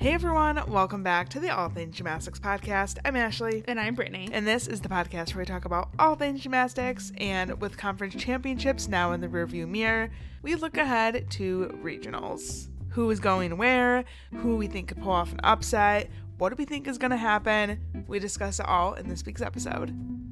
Hey everyone, welcome back to the All Things Gymnastics podcast. I'm Ashley. And I'm Brittany. And this is the podcast where we talk about all things gymnastics, and with conference championships now in the rearview mirror, we look ahead to regionals. Who is going where, who we think could pull off an upset, what do we think is going to happen? We discuss it all in this week's episode.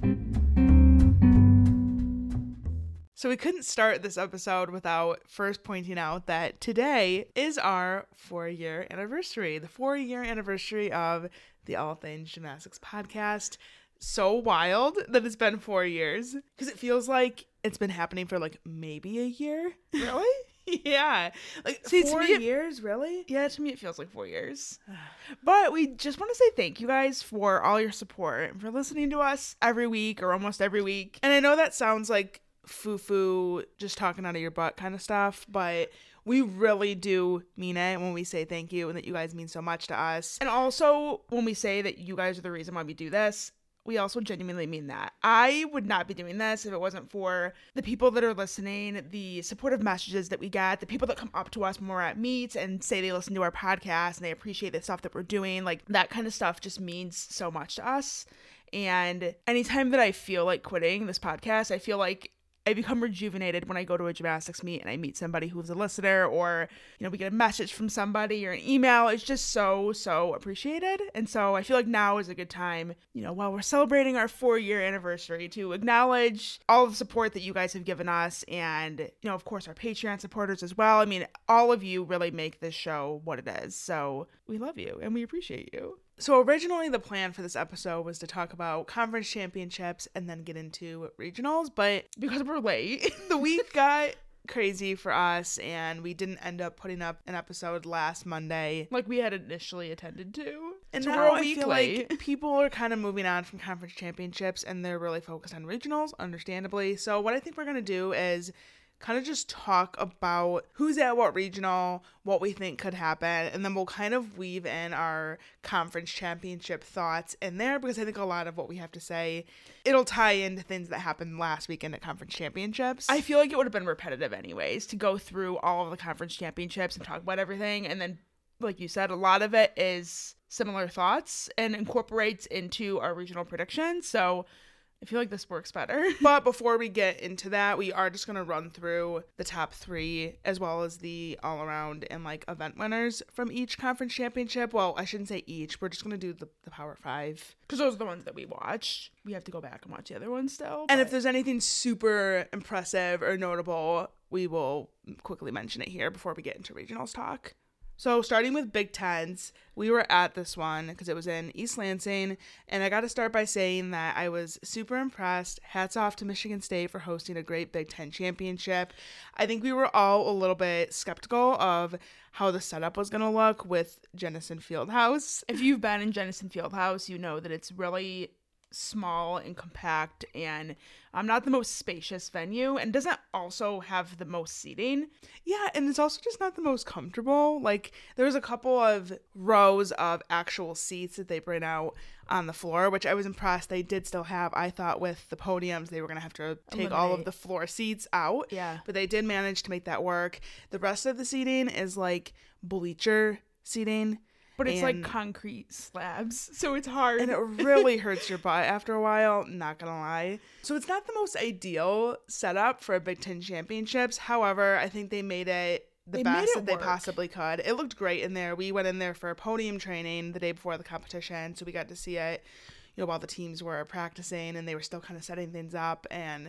So we couldn't start this episode without first pointing out that today is our 4-year anniversary, the 4-year anniversary of the All Things Gymnastics podcast. So wild that it's been 4 years, because it feels like it's been happening for like maybe a year. Really? Yeah. Like, See, 4 to me, years, really? Yeah, to me it feels like 4 years. But we just want to say thank you guys for all your support and for listening to us every week or almost every week. And I know that sounds like foo-foo, just talking out of your butt kind of stuff, but we really do mean it when we say thank you and that you guys mean so much to us. And also, when we say that you guys are the reason why we do this, we also genuinely mean that. I would not be doing this if it wasn't for the people that are listening, the supportive messages that we get, the people that come up to us when we're at meets and say they listen to our podcast and they appreciate the stuff that we're doing. Like, that kind of stuff just means so much to us. And anytime that I feel like quitting this podcast, I feel like I become rejuvenated when I go to a gymnastics meet and I meet somebody who's a listener, or, you know, we get a message from somebody or an email. It's just so appreciated. And so I feel like now is a good time, you know, while we're celebrating our 4-year anniversary, to acknowledge all the support that you guys have given us, and, you know, of course, our Patreon supporters as well. I mean, all of you really make this show what it is. So we love you and we appreciate you. So originally the plan for this episode was to talk about conference championships and then get into regionals, but because we're late, the week got crazy for us and we didn't end up putting up an episode last Monday like we had initially intended to. And so now we're a I week feel late. like people are kind of moving on from conference championships and they're really focused on regionals, understandably. So what I think we're going to do is kind of just talk about who's at what regional, what we think could happen, and then we'll kind of weave in our conference championship thoughts in there, because I think a lot of what we have to say, it'll tie into things that happened last weekend at conference championships. I feel like it would have been repetitive anyways to go through all of the conference championships and talk about everything, and then, like you said, a lot of it is similar thoughts and incorporates into our regional predictions, so I feel like this works better. But before we get into that, we are just going to run through the top 3 as well as the all-around and like event winners from each conference championship. Well, I shouldn't say each. We're just going to do the Power 5. Because those are the ones that we watched. We have to go back and watch the other ones still. And if there's anything super impressive or notable, we will quickly mention it here before we get into regionals talk. So starting with Big Tens, we were at this one because it was in East Lansing, and I got to start by saying that I was super impressed. Hats off to Michigan State for hosting a great Big Ten championship. I think we were all a little bit skeptical of how the setup was going to look with Jenison Fieldhouse. If you've been in Jenison Fieldhouse, you know that it's really small and compact and not the most spacious venue, and doesn't also have the most seating. Yeah, and it's also just not the most comfortable. Like, there's a couple of rows of actual seats that they bring out on the floor, which I was impressed they did still have. I thought with the podiums they were going to have to take all of the floor seats out. Yeah. But they did manage to make that work. The rest of the seating is like bleacher seating. But it's like concrete slabs, so it's hard. And it really hurts your butt after a while, not gonna lie. So it's not the most ideal setup for a Big Ten championships. However, I think they made it the best that they possibly could. It looked great in there. We went in there for podium training the day before the competition, so we got to see it, you know, while the teams were practicing and they were still kind of setting things up, and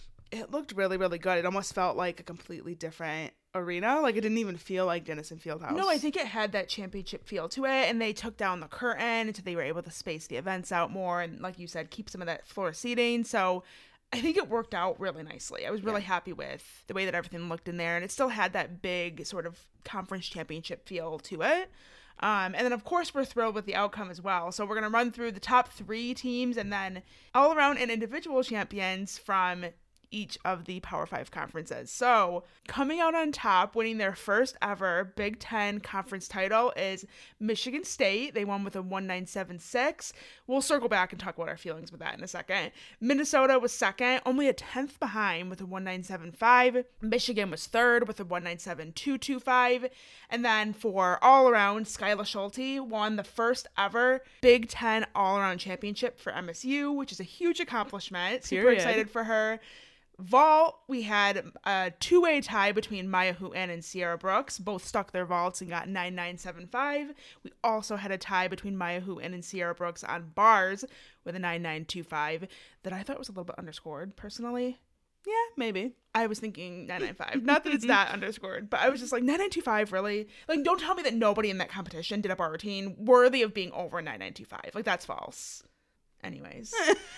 it looked really, really good. It almost felt like a completely different arena. Like, it didn't even feel like Jenison Fieldhouse. No, I think it had that championship feel to it, and they took down the curtain so they were able to space the events out more, and like you said, keep some of that floor seating. So I think it worked out really nicely. I was really happy with the way that everything looked in there, and it still had that big sort of conference championship feel to it. And then, of course, we're thrilled with the outcome as well. So we're going to run through the top 3 teams and then all around and individual champions from each of the Power 5 conferences. So coming out on top, winning their first ever Big Ten conference title is Michigan State. They won with a 1.976. We'll circle back and talk about our feelings with that in a second. Minnesota was second, only a 10th behind with a 1.975. Michigan was third with a 1.97225. And then for all around, Skyla Schulte won the first ever Big Ten all-around championship for MSU, which is a huge accomplishment. Super excited for her. Vault, we had a two-way tie between Maya Houghton and Sierra Brooks. Both stuck their vaults and got 9.975. We also had a tie between Maya Houghton and Sierra Brooks on bars with a 9.925 that I thought was a little bit underscored, personally. Yeah, maybe. I was thinking 9.95. Not that it's that underscored, but I was just like, 9.925, really? Like, don't tell me that nobody in that competition did a bar routine worthy of being over 9.925. Like, that's false. Anyways.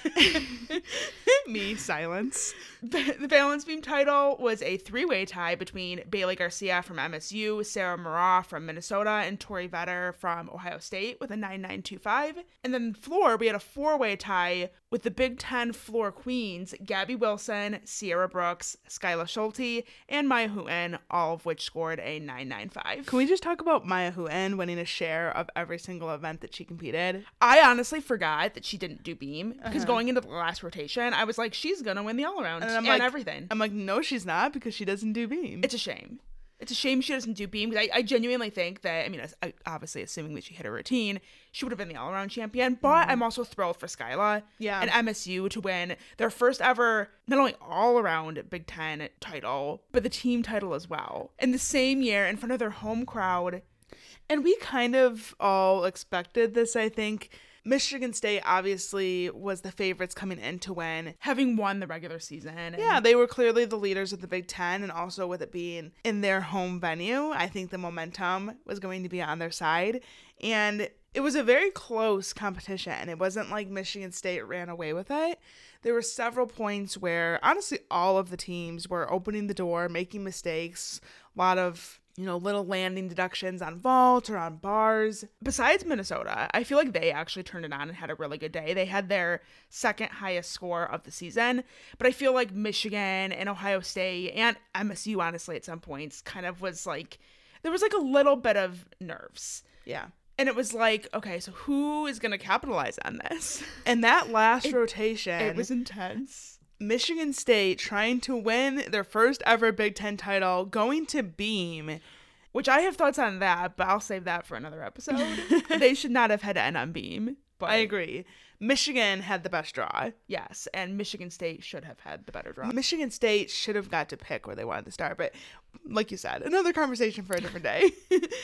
Me, silence. The balance beam title was a three-way tie between Bailey Garcia from MSU, Sarah Murrah from Minnesota, and Tori Vetter from Ohio State with a 9.925. And then floor, we had a four-way tie with the Big Ten floor queens, Gabby Wilson, Sierra Brooks, Skyla Schulte, and Maya Houghton, all of which scored a 9.95. Can we just talk about Maya Houghton winning a share of every single event that she competed? I honestly forgot that she didn't do beam because going into the last rotation, I was like, she's gonna win the all-around and like, everything. I'm like, no, she's not, because she doesn't do beam. It's a shame. It's a shame she doesn't do beam, because I genuinely think that, I mean, obviously assuming that she hit her routine, she would have been the all-around champion, but I'm also thrilled for Skyla and MSU to win their first ever, not only all-around Big Ten title, but the team title as well. In the same year, in front of their home crowd. And we kind of all expected this, I think. Michigan State obviously was the favorites coming in to win, having won the regular season. Yeah, they were clearly the leaders of the Big Ten, and also with it being in their home venue, I think the momentum was going to be on their side. And it was a very close competition. It wasn't like Michigan State ran away with it. There were several points where, honestly, all of the teams were opening the door, making mistakes, a lot of little landing deductions on vault or on bars. Besides Minnesota, I feel like they actually turned it on and had a really good day. They had their second highest score of the season, but I feel like Michigan and Ohio State and MSU, honestly, at some points kind of was like, there was like a little bit of nerves. Yeah. And it was like, okay, so who is going to capitalize on this? And that last rotation, it was intense. Michigan State trying to win their first ever Big Ten title, going to beam. Which I have thoughts on that, but I'll save that for another episode. They should not have had to end on beam. But I agree. Michigan had the best draw. Yes, and Michigan State should have had the better draw. Michigan State should have got to pick where they wanted to start, but like you said, another conversation for a different day.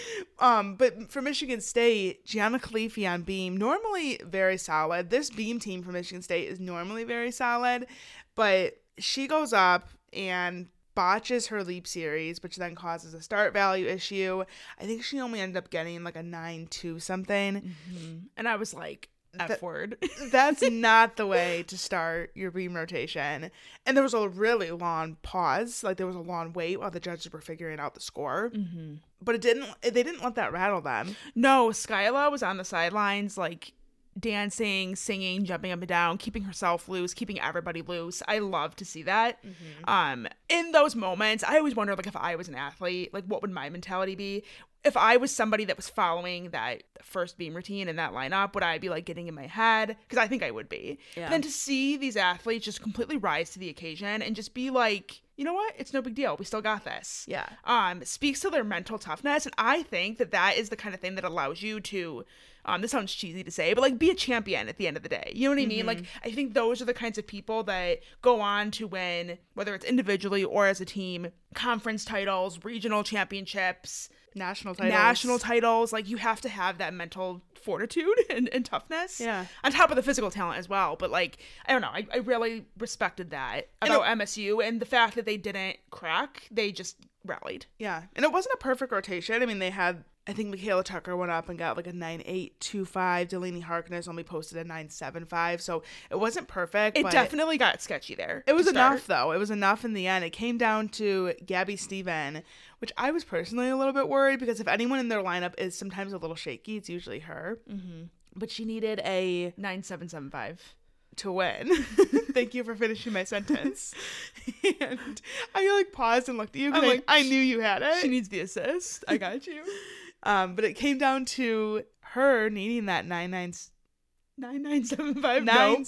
But for Michigan State, Gianna Khalifi on beam, normally very solid. This beam team for Michigan State is normally very solid, but she goes up and botches her leap series, which then causes a start value issue. I think she only ended up getting like a 9.2 something. Mm-hmm. And I was like, F word. That's not the way to start your beam rotation. And there was a really long pause. Like there was a long wait while the judges were figuring out the score. Mm-hmm. But they didn't let that rattle them. No, Skyla was on the sidelines, like dancing, singing, jumping up and down, keeping herself loose, keeping everybody loose. I love to see that. Mm-hmm. In those moments, I always wonder, like, if I was an athlete, like, what would my mentality be? If I was somebody that was following that first beam routine and that lineup, would I be like getting in my head? Because I think I would be. Yeah. But then to see these athletes just completely rise to the occasion and just be like, you know what? It's no big deal. We still got this. Yeah. Speaks to their mental toughness. And I think that is the kind of thing that allows you to, this sounds cheesy to say, but like be a champion at the end of the day. You know what I mean? Like, I think those are the kinds of people that go on to win, whether it's individually or as a team, conference titles, regional championships, national titles. Like, you have to have that mental fortitude and toughness. Yeah. On top of the physical talent as well. But like, I don't know. I really respected that about MSU, and the fact that they didn't crack, they just rallied. Yeah. And it wasn't a perfect rotation. I mean, they had, I think Michaela Tucker went up and got like a 9.825. Delaney Harkness only posted a 9.75. So it wasn't perfect. It definitely got sketchy there. It was enough, though. It was enough in the end. It came down to Gabby Steven, which I was personally a little bit worried, because if anyone in their lineup is sometimes a little shaky, it's usually her. Mm-hmm. But she needed a 9.775 to win. Thank you for finishing my sentence. And I like paused and looked at you because like, I knew you had it. She needs the assist. I got you. But it came down to her needing that 9975.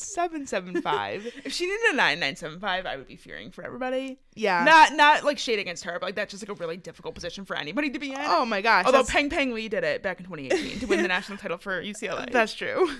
9775. If she needed a 9975, I would be fearing for everybody. Yeah. Not like shade against her, but like that's just like a really difficult position for anybody to be in. Oh my gosh. Although Peng Lee did it back in 2018 to win the national title for UCLA. That's true.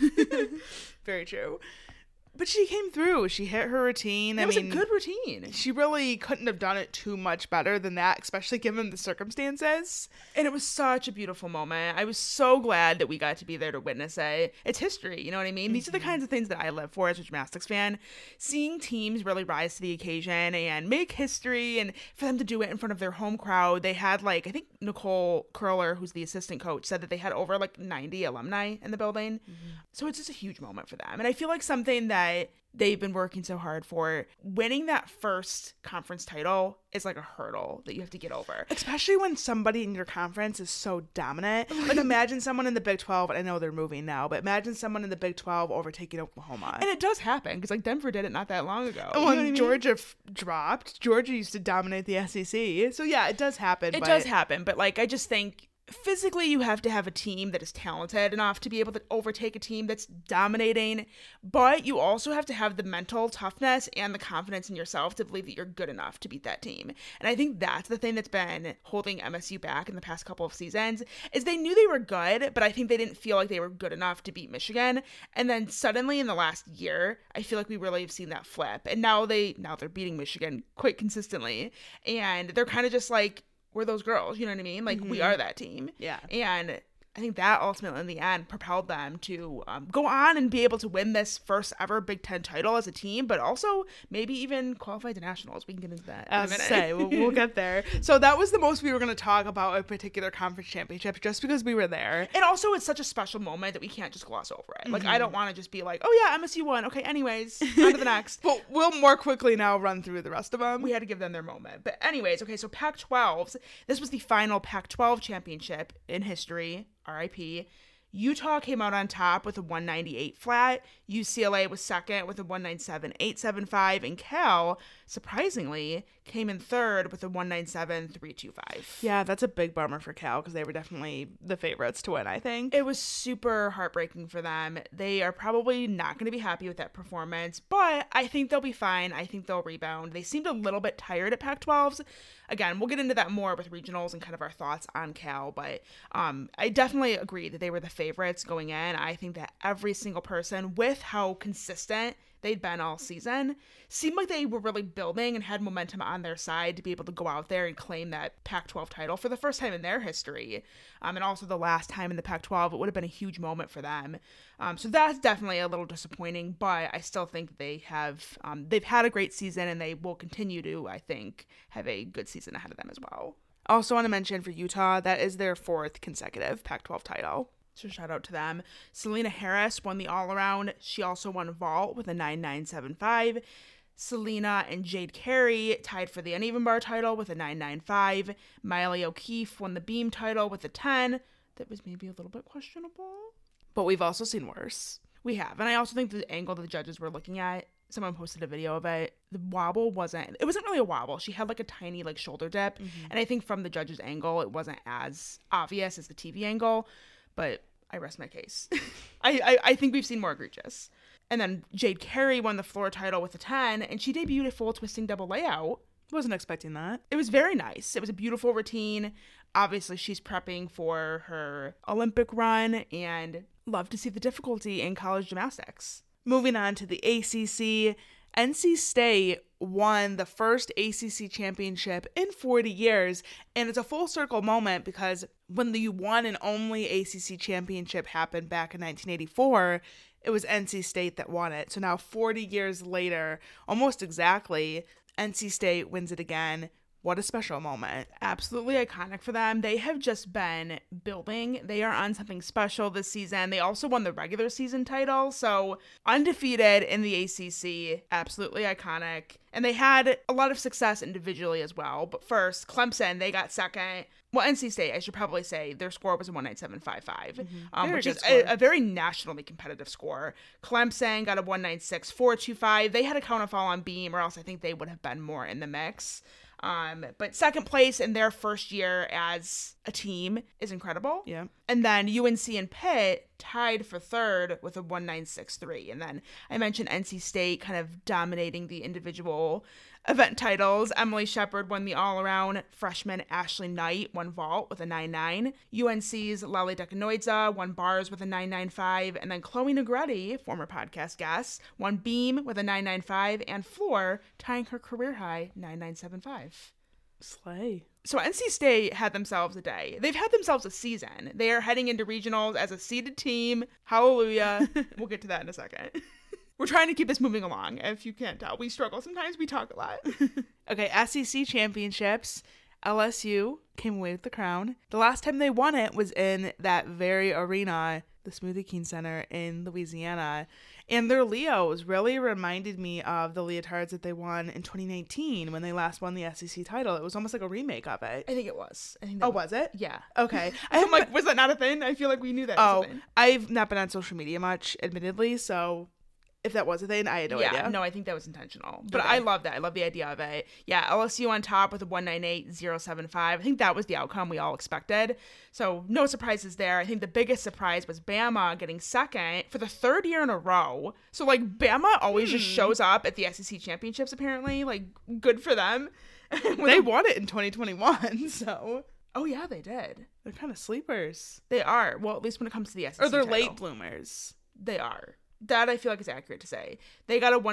Very true. But she came through. She hit her routine. It was a good routine. She really couldn't have done it too much better than that, especially given the circumstances. And it was such a beautiful moment. I was so glad that we got to be there to witness it. It's history, you know what I mean? Mm-hmm. These are the kinds of things that I live for as a gymnastics fan. Seeing teams really rise to the occasion and make history, and for them to do it in front of their home crowd. They had like, I think Nicole Curler, who's the assistant coach, said that they had over like 90 alumni in the building. Mm-hmm. So it's just a huge moment for them. And I feel like something that they've been working so hard for. Winning that first conference title is like a hurdle that you have to get over. Especially when somebody in your conference is so dominant. Like imagine someone in the Big 12, and I know they're moving now, but imagine someone in the Big 12 overtaking Oklahoma. And it does happen, because like Denver did it not that long ago. And when Georgia dropped, Georgia used to dominate the SEC. So yeah, it does happen. It does happen, but like I just think physically you have to have a team that is talented enough to be able to overtake a team that's dominating, but you also have to have the mental toughness and the confidence in yourself to believe that you're good enough to beat that team. And I think that's the thing that's been holding MSU back in the past couple of seasons, is they knew they were good, but I think they didn't feel like they were good enough to beat Michigan. And then suddenly in the last year, I feel like we really have seen that flip. And now they're beating Michigan quite consistently, and they're kind of just like, we're those girls, you know what I mean? Like, we are that team. Yeah. And I think that ultimately in the end propelled them to go on and be able to win this first ever Big Ten title as a team, but also maybe even qualify to nationals. We can get into that in a minute. Say, we'll get there. So that was the most we were going to talk about a particular conference championship, just because we were there. And also it's such a special moment that we can't just gloss over it. Like, I don't want to just be like, oh yeah, MSU won. Okay, anyways, on to the next. But we'll more quickly now run through the rest of them. We had to give them their moment. But anyways, okay, so Pac-12s. This was the final Pac-12 championship in history. RIP. Utah came out on top with a 198 flat. UCLA was second with a 197.875, and Cal, surprisingly, came in third with a 197.325. Yeah, that's a big bummer for Cal, because they were definitely the favorites to win, I think. It was super heartbreaking for them. They are probably not going to be happy with that performance, but I think they'll be fine. I think they'll rebound. They seemed a little bit tired at Pac-12s. Again, we'll get into that more with regionals and kind of our thoughts on Cal, but I definitely agree that they were the favorites going in. I think that every single person, with how consistent they'd been all season, seemed like they were really building and had momentum on their side to be able to go out there and claim that Pac-12 title for the first time in their history. And also the last time in the Pac-12, it would have been a huge moment for them. So that's definitely a little disappointing, but I still think they've had a great season, and they will continue to, I think, have a good season ahead of them as well. Also want to mention for Utah, that is their fourth consecutive Pac-12 title. So shout out to them. Selena Harris won the all-around. She also won vault with a 9.975. Selena and Jade Carey tied for the uneven bar title with a 9.95. Miley O'Keefe won the beam title with a 10. That was maybe a little bit questionable. But we've also seen worse. We have. And I also think the angle that the judges were looking at, someone posted a video of it, the wobble it wasn't really a wobble. She had like a tiny like shoulder dip. Mm-hmm. And I think from the judge's angle, it wasn't as obvious as the TV angle. But I rest my case. I think we've seen more egregious. And then Jade Carey won the floor title with a 10, and she debuted a full twisting double layout. Wasn't expecting that. It was very nice. It was a beautiful routine. Obviously, she's prepping for her Olympic run, and love to see the difficulty in college gymnastics. Moving on to the ACC, NC State won the first ACC championship in 40 years, and it's a full circle moment because when the one and only ACC championship happened back in 1984, it was NC State that won it. So now 40 years later, almost exactly, NC State wins it again. What a special moment. Absolutely iconic for them. They have just been building. They are on something special this season. They also won the regular season title, so undefeated in the ACC. Absolutely iconic. And they had a lot of success individually as well. But first, Clemson, they got second. Well, NC State, I should probably say, their score was a 197.55, which is a very nationally competitive score. Clemson got a 196.425. They had a counterfall on Beam, or else I think they would have been more in the mix. But second place in their first year as a team is incredible. Yeah. And then UNC and Pitt tied for third with a 196.3. And then I mentioned NC State kind of dominating the individual event titles. Emily Shepard won the all-around. Freshman Ashley Knight won vault with a 9.9. UNC's Lali Dekanoidze won bars with a 9.95. And then Chloe Negretti, former podcast guest, won beam with a 9.95. And floor tying her career high 9.975. Slay. So NC State had themselves a day. They've had themselves a season. They are heading into regionals as a seeded team. Hallelujah. We'll get to that in a second. We're trying to keep this moving along. If you can't tell, we struggle. Sometimes we talk a lot. Okay, SEC championships. LSU came away with the crown. The last time they won it was in that very arena, the Smoothie King Center in Louisiana. And their Leos really reminded me of the leotards that they won in 2019 when they last won the SEC title. It was almost like a remake of it. I think it was. Was it? Yeah. Okay. I'm like, was that not a thing? I feel like we knew that was a thing. I've not been on social media much, admittedly, so if that was a thing, I had no idea. No, I think that was intentional. But okay. I love that. I love the idea of it. Yeah, LSU on top with a 198.075. I think that was the outcome we all expected. So no surprises there. I think the biggest surprise was Bama getting second for the third year in a row. So, like, Bama always just shows up at the SEC championships, apparently. Like, good for them. They won it in 2021, so... Oh, yeah, they did. They're kind of sleepers. They are. Well, at least when it comes to the SEC Or they're title. late bloomers. They are. That I feel like is accurate to say. They got a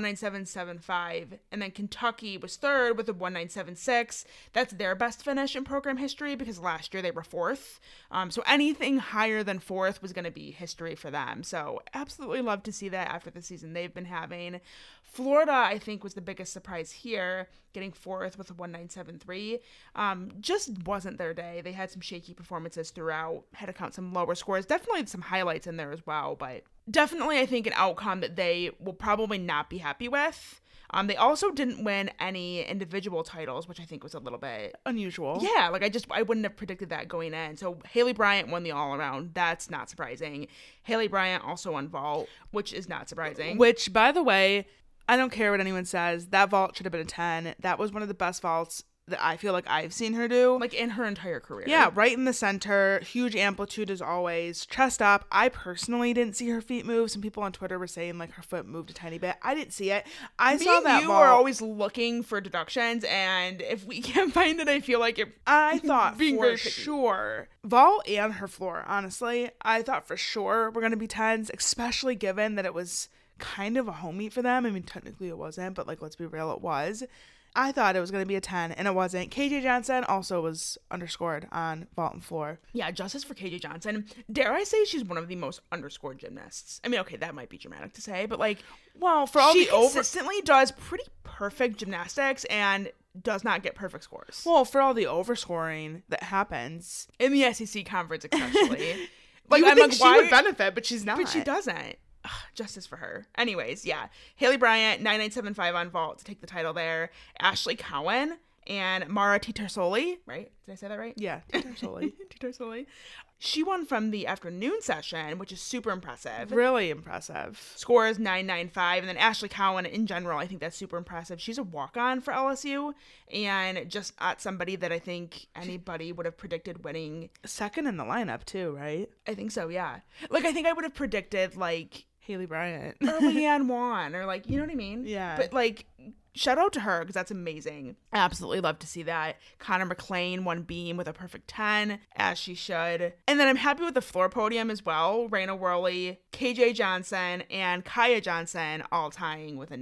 197.75, and then Kentucky was third with a 197.6. That's their best finish in program history because last year they were fourth. So anything higher than fourth was going to be history for them. So absolutely love to see that after the season they've been having. Florida, I think, was the biggest surprise here, getting fourth with a 197.3. Just wasn't their day. They had some shaky performances throughout, had to count some lower scores. Definitely some highlights in there as well, but definitely, I think, an outcome that they will probably not be happy with. They also didn't win any individual titles, which I think was a little bit unusual. Yeah, like I wouldn't have predicted that going in. So Haley Bryant won the all-around. That's not surprising. Haley Bryant also won vault, which is not surprising. Which, by the way, I don't care what anyone says. That vault should have been a 10. That was one of the best vaults that I feel like I've seen her do. Like in her entire career. Yeah, right in the center. Huge amplitude as always. Chest up. I personally didn't see her feet move. Some people on Twitter were saying like her foot moved a tiny bit. I didn't see it. I saw that you vault. are always looking for deductions, and if we can't find it, I feel like I thought being for sure. Vault and her floor, honestly. I thought for sure we're going to be 10s, especially given that it was kind of a home meet for them. I mean, technically it wasn't, but like, let's be real, it was. I thought it was going to be a 10, and it wasn't. KJ Johnson also was underscored on vault and floor. Yeah, justice for KJ Johnson. Dare I say she's one of the most underscored gymnasts? I mean, okay, that might be dramatic to say, but like, well, for all she consistently does pretty perfect gymnastics and does not get perfect scores. Well, for all the overscoring that happens in the SEC conference, especially. Like, I think she would benefit, but she's not. But she doesn't. Justice for her. Anyways, yeah. Haley Bryant, 9975 on vault to take the title there. Ashley Cowan and Mara Titarsoli, right? Did I say that right? Yeah, Titarsoli. Titarsoli. She won from the afternoon session, which is super impressive. Really impressive. Score is 995. And then Ashley Cowan, in general, I think that's super impressive. She's a walk-on for LSU and just at somebody that I think anybody would have predicted winning. Second in the lineup, too, right? I think so, yeah. Like, I think I would have predicted, like, Haley Bryant. Or Leanne Wan, or like, you know what I mean? Yeah. But like, shout out to her because that's amazing. I absolutely love to see that. Connor McLean won beam with a perfect 10, as she should. And then I'm happy with the floor podium as well. Raina Worley, KJ Johnson, and Kaya Johnson all tying with a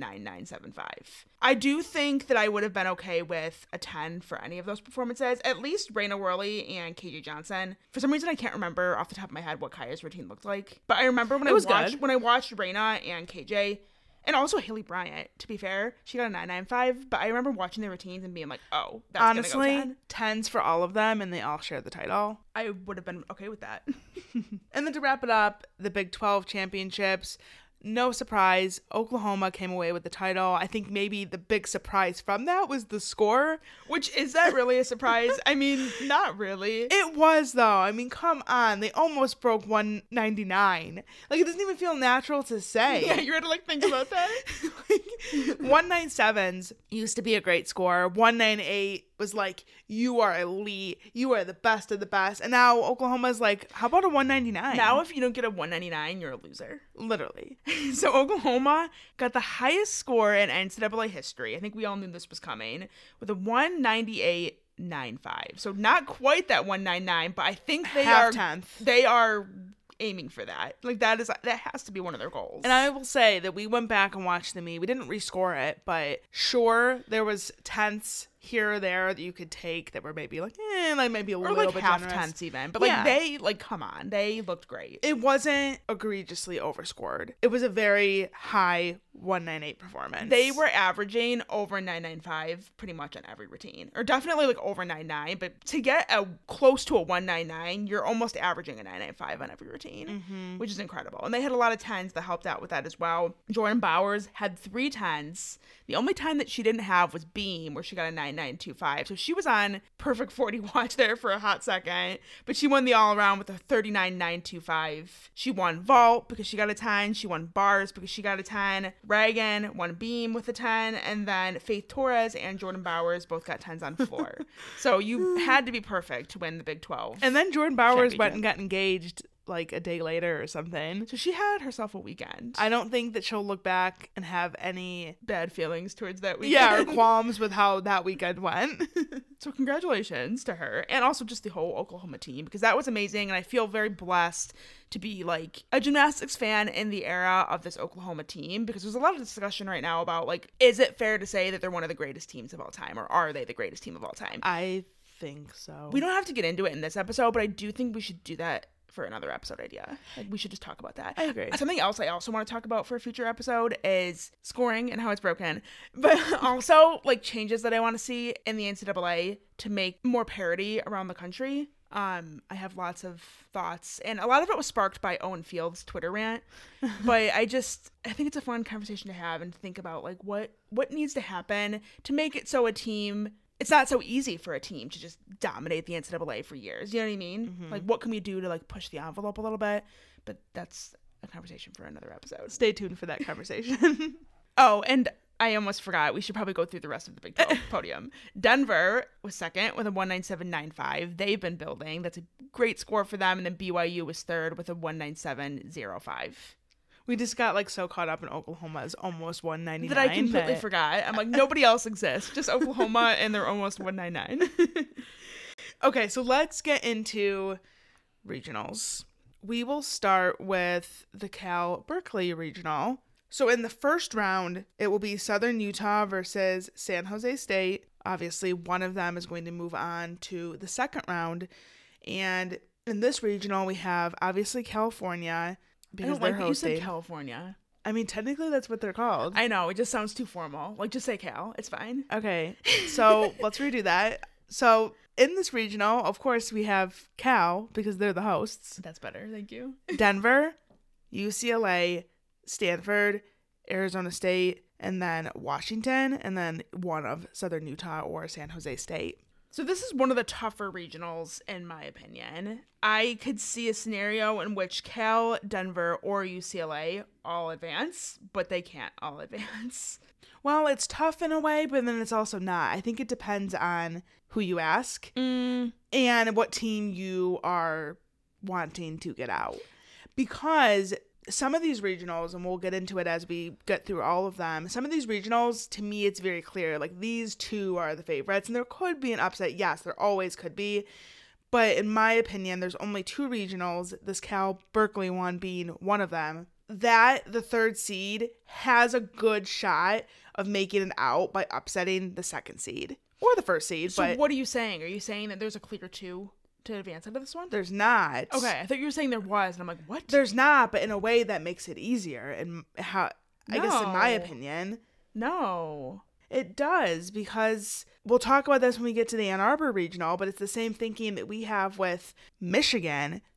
9975. I do think that I would have been okay with a 10 for any of those performances. At least Raina Worley and KJ Johnson. For some reason, I can't remember off the top of my head what Kaya's routine looked like. But I remember when I watched Raina and KJ, and also Haley Bryant, to be fair, she got a 995. But I remember watching their routines and being like, oh, that's honestly, gonna go 10. 10s for all of them, and they all share the title. I would have been okay with that. And then to wrap it up, the Big 12 championships. no surprise, Oklahoma came away with the title. I think maybe the big surprise from that was the score. Which, is that really a surprise? I mean, not really. It was, though. I mean, come on. They almost broke 199. Like, it doesn't even feel natural to say. Yeah, you had to, like, think about that. Like, 197s used to be a great score. 198 was like, you are elite. You are the best of the best. And now Oklahoma's like, how about a 199? Now if you don't get a 199, you're a loser. Literally. So Oklahoma got the highest score in NCAA history. I think we all knew this was coming, with a 198.95. So not quite that 199, but I think they are aiming for that. Like, that has to be one of their goals. And I will say that we went back and watched the meet. We didn't rescore it, but sure, there was tenths here or there that you could take that were maybe like maybe a little bit half generous. tenths even. But like come on, they looked great. It wasn't egregiously overscored. It was a very high 198 performance. They were averaging over 995 pretty much on every routine, or definitely like over 99. But to get close to a 199, you're almost averaging a 995 on every routine, which is incredible. And they had a lot of 10s that helped out with that as well. Jordan Bowers had 3 10s. The only time that she didn't have was beam, where she got a 9925. So she was on perfect 40 watch there for a hot second, but she won the all around with a 39.925. She won vault because she got a 10. She won bars because she got a 10. Reagan won beam with a 10, and then Faith Torres and Jordan Bowers both got 10s on floor. So you had to be perfect to win the Big 12. And then Jordan Bowers went and got engaged like a day later or something. So she had herself a weekend. I don't think that she'll look back and have any bad feelings towards that weekend. Yeah, or qualms with how that weekend went. So congratulations to her, and also just the whole Oklahoma team, because that was amazing, and I feel very blessed to be like a gymnastics fan in the era of this Oklahoma team, because there's a lot of discussion right now about like, is it fair to say that they're one of the greatest teams of all time, or are they the greatest team of all time? I think so. We don't have to get into it in this episode, but I do think we should do that for another episode idea. Like, we should just talk about that. I agree. Something else I also want to talk about for a future episode is scoring and how it's broken, but also like changes that I want to see in the NCAA to make more parity around the country. I have lots of thoughts, and a lot of it was sparked by Owen Field's Twitter rant, but I think it's a fun conversation to have and to think about like what needs to happen to make it so it's not so easy for a team to just dominate the NCAA for years. You know what I mean? Mm-hmm. Like, what can we do to like push the envelope a little bit? But that's a conversation for another episode. Stay tuned for that conversation. Oh, and I almost forgot. We should probably go through the rest of the Big 12 podium. Denver was second with a 197.95. They've been building. That's a great score for them. And then BYU was third with a 197.05. We just got like so caught up in Oklahoma's almost 199 that I completely forgot. I'm like, nobody else exists, just Oklahoma and they're almost 199. Okay, so let's get into regionals. We will start with the Cal Berkeley regional. So in the first round, it will be Southern Utah versus San Jose State. Obviously, one of them is going to move on to the second round. And in this regional, we have obviously California, because they're hosting. You said California. I mean, technically that's what they're called. I know, it just sounds too formal. Like, just say Cal. It's fine. Okay, so let's redo that. So in this regional, of course, we have Cal because they're the hosts. That's better. Thank you. Denver, UCLA, Stanford, Arizona State, and then Washington, and then one of Southern Utah or San Jose State. So this is one of the tougher regionals, in my opinion. I could see a scenario in which Cal, Denver, or UCLA all advance, but they can't all advance. Well, it's tough in a way, but then it's also not. I think it depends on who you ask and what team you are wanting to get out. Because some of these regionals, and we'll get into it as we get through all of them, some of these regionals, to me, it's very clear. Like, these two are the favorites, and there could be an upset. Yes, there always could be. But in my opinion, there's only 2 regionals, this Cal Berkeley one being one of them, that the third seed has a good shot of making it out by upsetting the second seed or the first seed. So what are you saying? Are you saying that there's a clear 2 to advance out of this one? There's not. Okay, I thought you were saying there was, and I'm like, what? There's not, but in a way that makes it easier, and I guess in my opinion. No. It does, because we'll talk about this when we get to the Ann Arbor regional, but it's the same thinking that we have with Michigan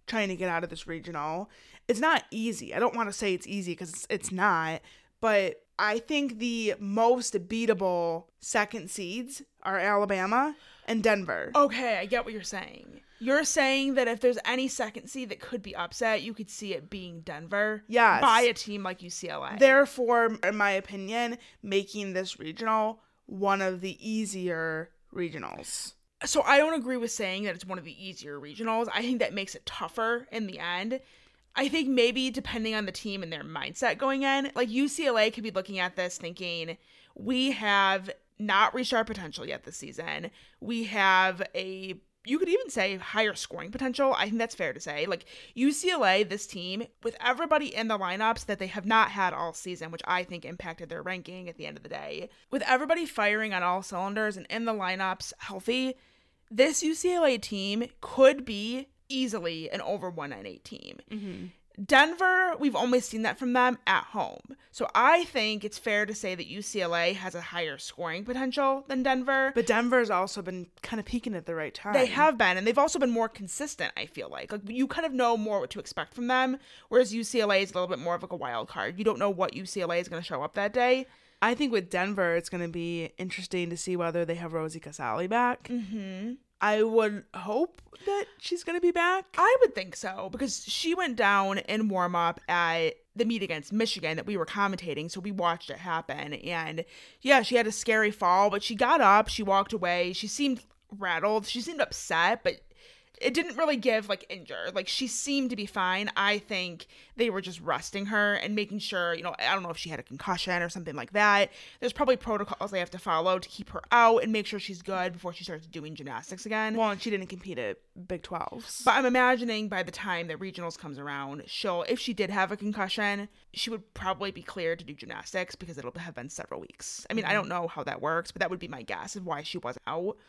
trying to get out of this regional. It's not easy. I don't want to say it's easy because it's not, but I think the most beatable second seeds are Alabama and Denver. Okay, I get what you're saying. You're saying that if there's any second seed that could be upset, you could see it being Denver. Yes. By a team like UCLA. Therefore, in my opinion, making this regional one of the easier regionals. So I don't agree with saying that it's one of the easier regionals. I think that makes it tougher in the end. I think maybe depending on the team and their mindset going in, like UCLA could be looking at this thinking, we have not reached our potential yet this season. We have you could even say higher scoring potential. I think that's fair to say. Like UCLA, this team, with everybody in the lineups that they have not had all season, which I think impacted their ranking at the end of the day, with everybody firing on all cylinders and in the lineups healthy, this UCLA team could be easily an over 198 team. Mm-hmm. Denver, we've only seen that from them at home. So I think it's fair to say that UCLA has a higher scoring potential than Denver. But Denver's also been kind of peaking at the right time. They have been, and they've also been more consistent, I feel like. Like, you kind of know more what to expect from them, whereas UCLA is a little bit more of like a wild card. You don't know what UCLA is going to show up that day. I think with Denver, it's going to be interesting to see whether they have Rosie Casale back. Mm-hmm. I would hope that she's going to be back. I would think so, because she went down in warm-up at the meet against Michigan that we were commentating, so we watched it happen. And yeah, she had a scary fall, but she got up, she walked away, she seemed rattled, she seemed upset, but it didn't really give like injured. Like, she seemed to be fine. I think they were just resting her and making sure, you know, I don't know if she had a concussion or something like that. There's probably protocols they have to follow to keep her out and make sure she's good before she starts doing gymnastics again. Well, and she didn't compete at Big 12s. But I'm imagining by the time that regionals comes around, if she did have a concussion, she would probably be cleared to do gymnastics because it'll have been several weeks. I mean, I don't know how that works, but that would be my guess of why she wasn't out.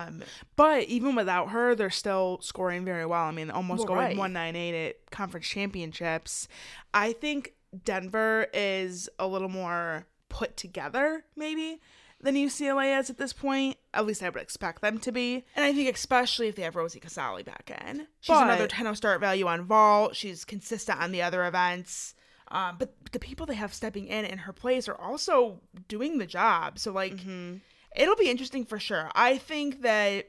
But even without her, they're still scoring very well. I mean, almost going right. 198 at conference championships. I think Denver is a little more put together, maybe, than UCLA is at this point. At least I would expect them to be. And I think especially if they have Rosie Casale back in. She's another 10-0 start value on vault. She's consistent on the other events. But the people they have stepping in her place are also doing the job. So, like, It'll be interesting for sure. I think that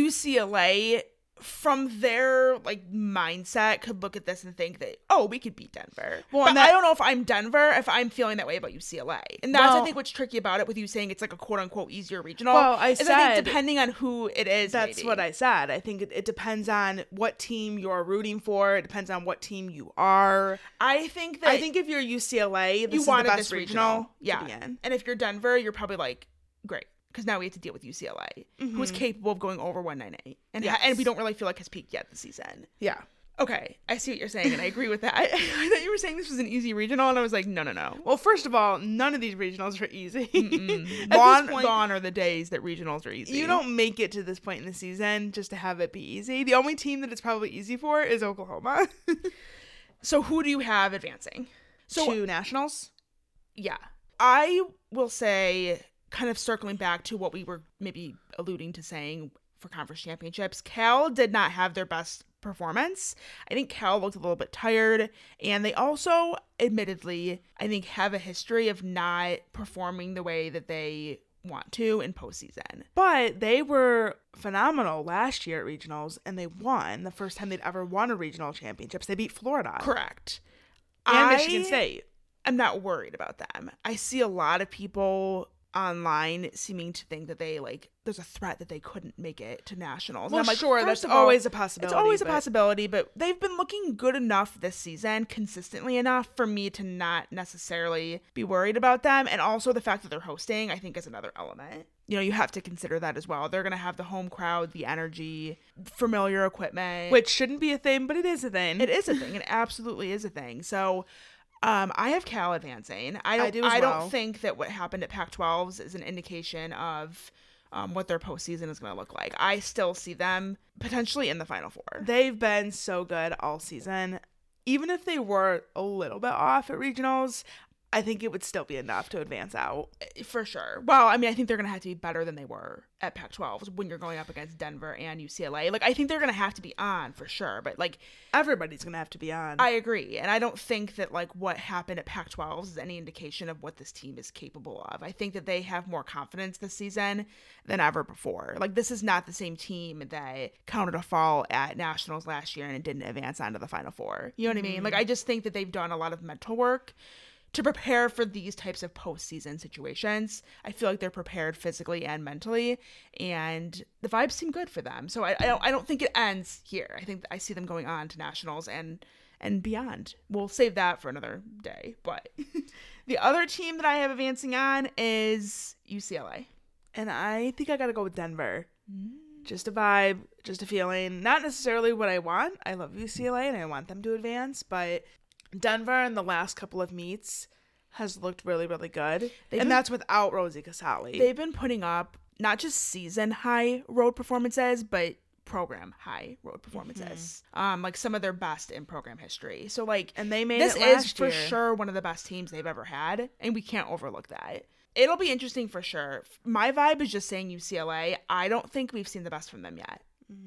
UCLA, from their like mindset, could look at this and think that, oh, we could beat Denver. Well, but I don't know if I'm Denver, if I'm feeling that way about UCLA. And that's, I think, what's tricky about it with you saying it's like a quote-unquote easier regional. Well, I think depending on who it is, that's maybe. what I said. I think it depends on what team you're rooting for. It depends on what team you are. I think if you're UCLA, this is the best regional to be in. And if you're Denver, you're probably like, great. Because now we have to deal with UCLA, who is capable of going over 198. And we don't really feel like has peaked yet this season. Yeah. Okay, I see what you're saying, and I agree with that. I thought you were saying this was an easy regional, and I was like, no. Well, first of all, none of these regionals are easy. Gone are the days that regionals are easy. You don't make it to this point in the season just to have it be easy. The only team that it's probably easy for is Oklahoma. So who do you have advancing? To nationals? Yeah. I will say, kind of circling back to what we were maybe alluding to saying for conference championships, Cal did not have their best performance. I think Cal looked a little bit tired, and they also, admittedly, I think have a history of not performing the way that they want to in postseason. But they were phenomenal last year at regionals, and they won the first time they'd ever won a regional championships. They beat Florida. Correct. And Michigan State. I'm not worried about them. I see a lot of people online seeming to think that there's a threat that they couldn't make it to nationals. Well, and I'm like, sure, that's always a possibility. It's always a possibility, but they've been looking good enough this season, consistently enough for me to not necessarily be worried about them. And also the fact that they're hosting, I think, is another element. You know, you have to consider that as well. They're going to have the home crowd, the energy, familiar equipment. Which shouldn't be a thing, but it is a thing. It is a thing. It absolutely is a thing. So I have Cal advancing. I don't think that what happened at Pac-12s is an indication of what their postseason is going to look like. I still see them potentially in the Final Four. They've been so good all season. Even if they were a little bit off at regionals, I think it would still be enough to advance out. For sure. Well, I mean, I think they're going to have to be better than they were at Pac-12 when you're going up against Denver and UCLA. Like, I think they're going to have to be on for sure, but like everybody's going to have to be on. I agree. And I don't think that like what happened at Pac-12 is any indication of what this team is capable of. I think that they have more confidence this season than ever before. Like, this is not the same team that counted a fall at Nationals last year and it didn't advance onto the Final Four. You know what I mean? Like, I just think that they've done a lot of mental work to prepare for these types of postseason situations. I feel like they're prepared physically and mentally, and the vibes seem good for them. So I don't think it ends here. I think I see them going on to Nationals and beyond. We'll save that for another day. But the other team that I have advancing on is UCLA. And I think I got to go with Denver. Just a vibe, just a feeling. Not necessarily what I want. I love UCLA and I want them to advance, but Denver in the last couple of meets has looked really, really good. That's without Rosie Casali. They've been putting up not just season high road performances, but program high road performances. Like some of their best in program history. So like, and they made this it last is for year. Sure one of the best teams they've ever had, and we can't overlook that. It'll be interesting for sure. My vibe is just saying UCLA. I don't think we've seen the best from them yet.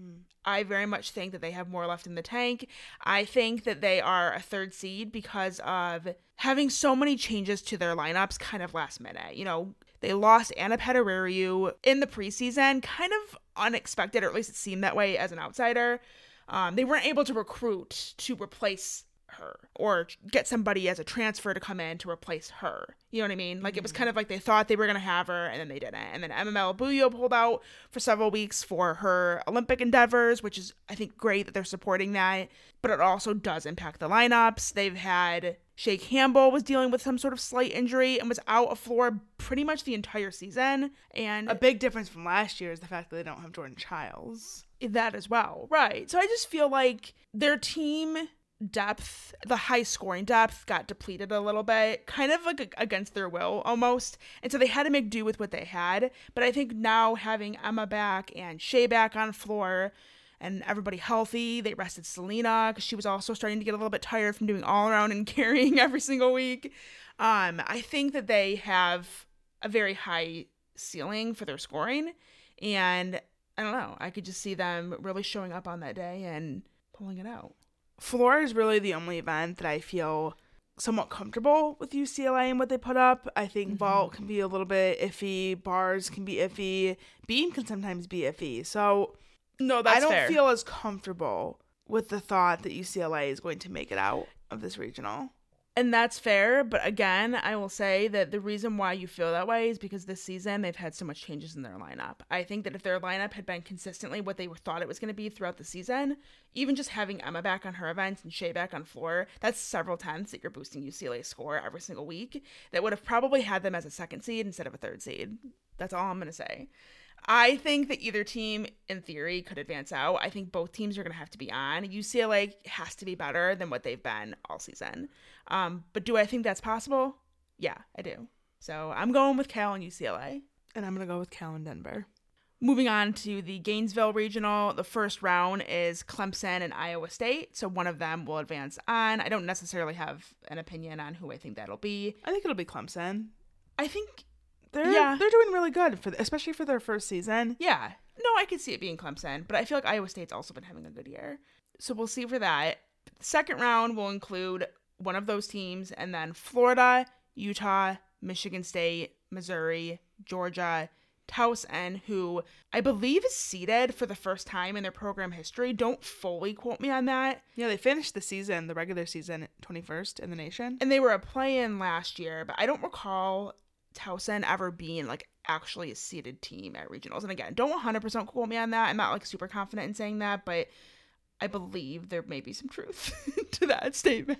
I very much think that they have more left in the tank. I think that they are a third seed because of having so many changes to their lineups kind of last minute. You know, they lost Anna Pettirariu in the preseason, kind of unexpected, or at least it seemed that way as an outsider. They weren't able to recruit to replace her or get somebody as a transfer to come in to replace her. You know what I mean? Like, it was kind of like they thought they were going to have her and then they didn't. And then MML Buyo pulled out for several weeks for her Olympic endeavors, which is, I think, great that they're supporting that. But it also does impact the lineups. They've had Shay Campbell was dealing with some sort of slight injury and was out of floor pretty much the entire season. And a big difference from last year is the fact that they don't have Jordan Childs. That as well. Right. So I just feel like their team depth, the high scoring depth, got depleted a little bit, kind of like against their will almost, and so they had to make do with what they had. But I think now having Emma back and Shay back on floor and everybody healthy, they rested Selena because she was also starting to get a little bit tired from doing all around and carrying every single week. I think that they have a very high ceiling for their scoring, and I don't know, I could just see them really showing up on that day and pulling it out. Floor is really the only event that I feel somewhat comfortable with UCLA and what they put up. I think vault can be a little bit iffy. Bars can be iffy. Beam can sometimes be iffy. So no, that's fair. I don't fair. feel as comfortable with the thought that UCLA is going to make it out of this regional. And that's fair, but again, I will say that the reason why you feel that way is because this season they've had so much changes in their lineup. I think that if their lineup had been consistently what they thought it was going to be throughout the season, even just having Emma back on her events and Shay back on floor, that's several tenths that you're boosting UCLA's score every single week. That would have probably had them as a second seed instead of a third seed. That's all I'm going to say. I think that either team, in theory, could advance out. I think both teams are going to have to be on. UCLA has to be better than what they've been all season. But do I think that's possible? Yeah, I do. So I'm going with Cal and UCLA. And I'm going to go with Cal and Denver. Moving on to the Gainesville Regional, the first round is Clemson and Iowa State. So one of them will advance on. I don't necessarily have an opinion on who I think that'll be. I think it'll be Clemson. I think they're doing really good, especially for their first season. Yeah. No, I could see it being Clemson, but I feel like Iowa State's also been having a good year. So we'll see for that. The second round will include one of those teams, and then Florida, Utah, Michigan State, Missouri, Georgia, Towson, who I believe is seeded for the first time in their program history. Don't fully quote me on that. Yeah, they finished the regular season, 21st in the nation. And they were a play-in last year, but I don't recall Towson ever being like actually a seeded team at regionals. And again, don't 100% quote me on that. I'm not like super confident in saying that, but I believe there may be some truth to that statement.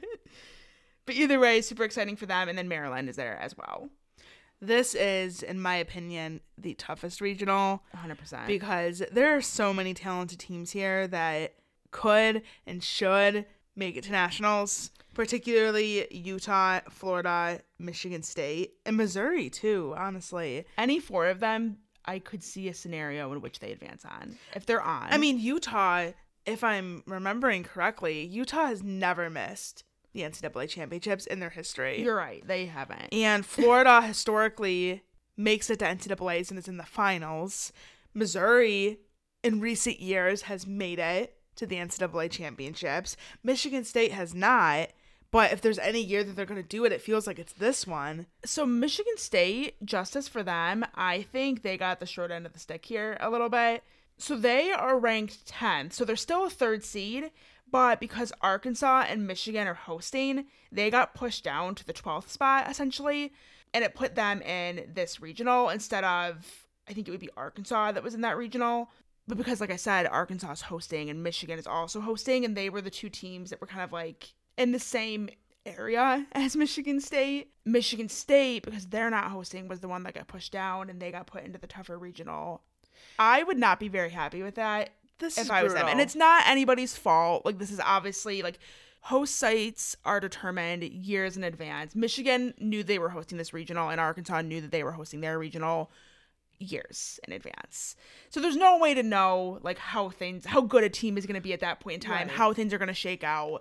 But either way, super exciting for them. And then Maryland is there as well. This is, in my opinion, the toughest regional. 100%. Because there are so many talented teams here that could and should make it to nationals, particularly Utah, Florida, Michigan State, and Missouri too, honestly. Any four of them, I could see a scenario in which they advance on, if they're on. I mean, Utah, if I'm remembering correctly, Utah has never missed the NCAA championships in their history. You're right. They haven't. And Florida historically makes it to NCAAs and is in the finals. Missouri, in recent years, has made it to the NCAA championships. Michigan State has not. But if there's any year that they're going to do it, it feels like it's this one. So Michigan State, justice for them, I think they got the short end of the stick here a little bit. So they are ranked 10th. So they're still a third seed. But because Arkansas and Michigan are hosting, they got pushed down to the 12th spot, essentially. And it put them in this regional instead of, I think it would be Arkansas that was in that regional. But because, like I said, Arkansas is hosting and Michigan is also hosting. And they were the two teams that were kind of like in the same area as Michigan State. Michigan State, because they're not hosting, was the one that got pushed down and they got put into the tougher regional. I would not be very happy with that if I was them. And it's not anybody's fault. Like, this is obviously, like, host sites are determined years in advance. Michigan knew they were hosting this regional and Arkansas knew that they were hosting their regional years in advance. So there's no way to know, like, how good a team is going to be at that point in time, how things are going to shake out.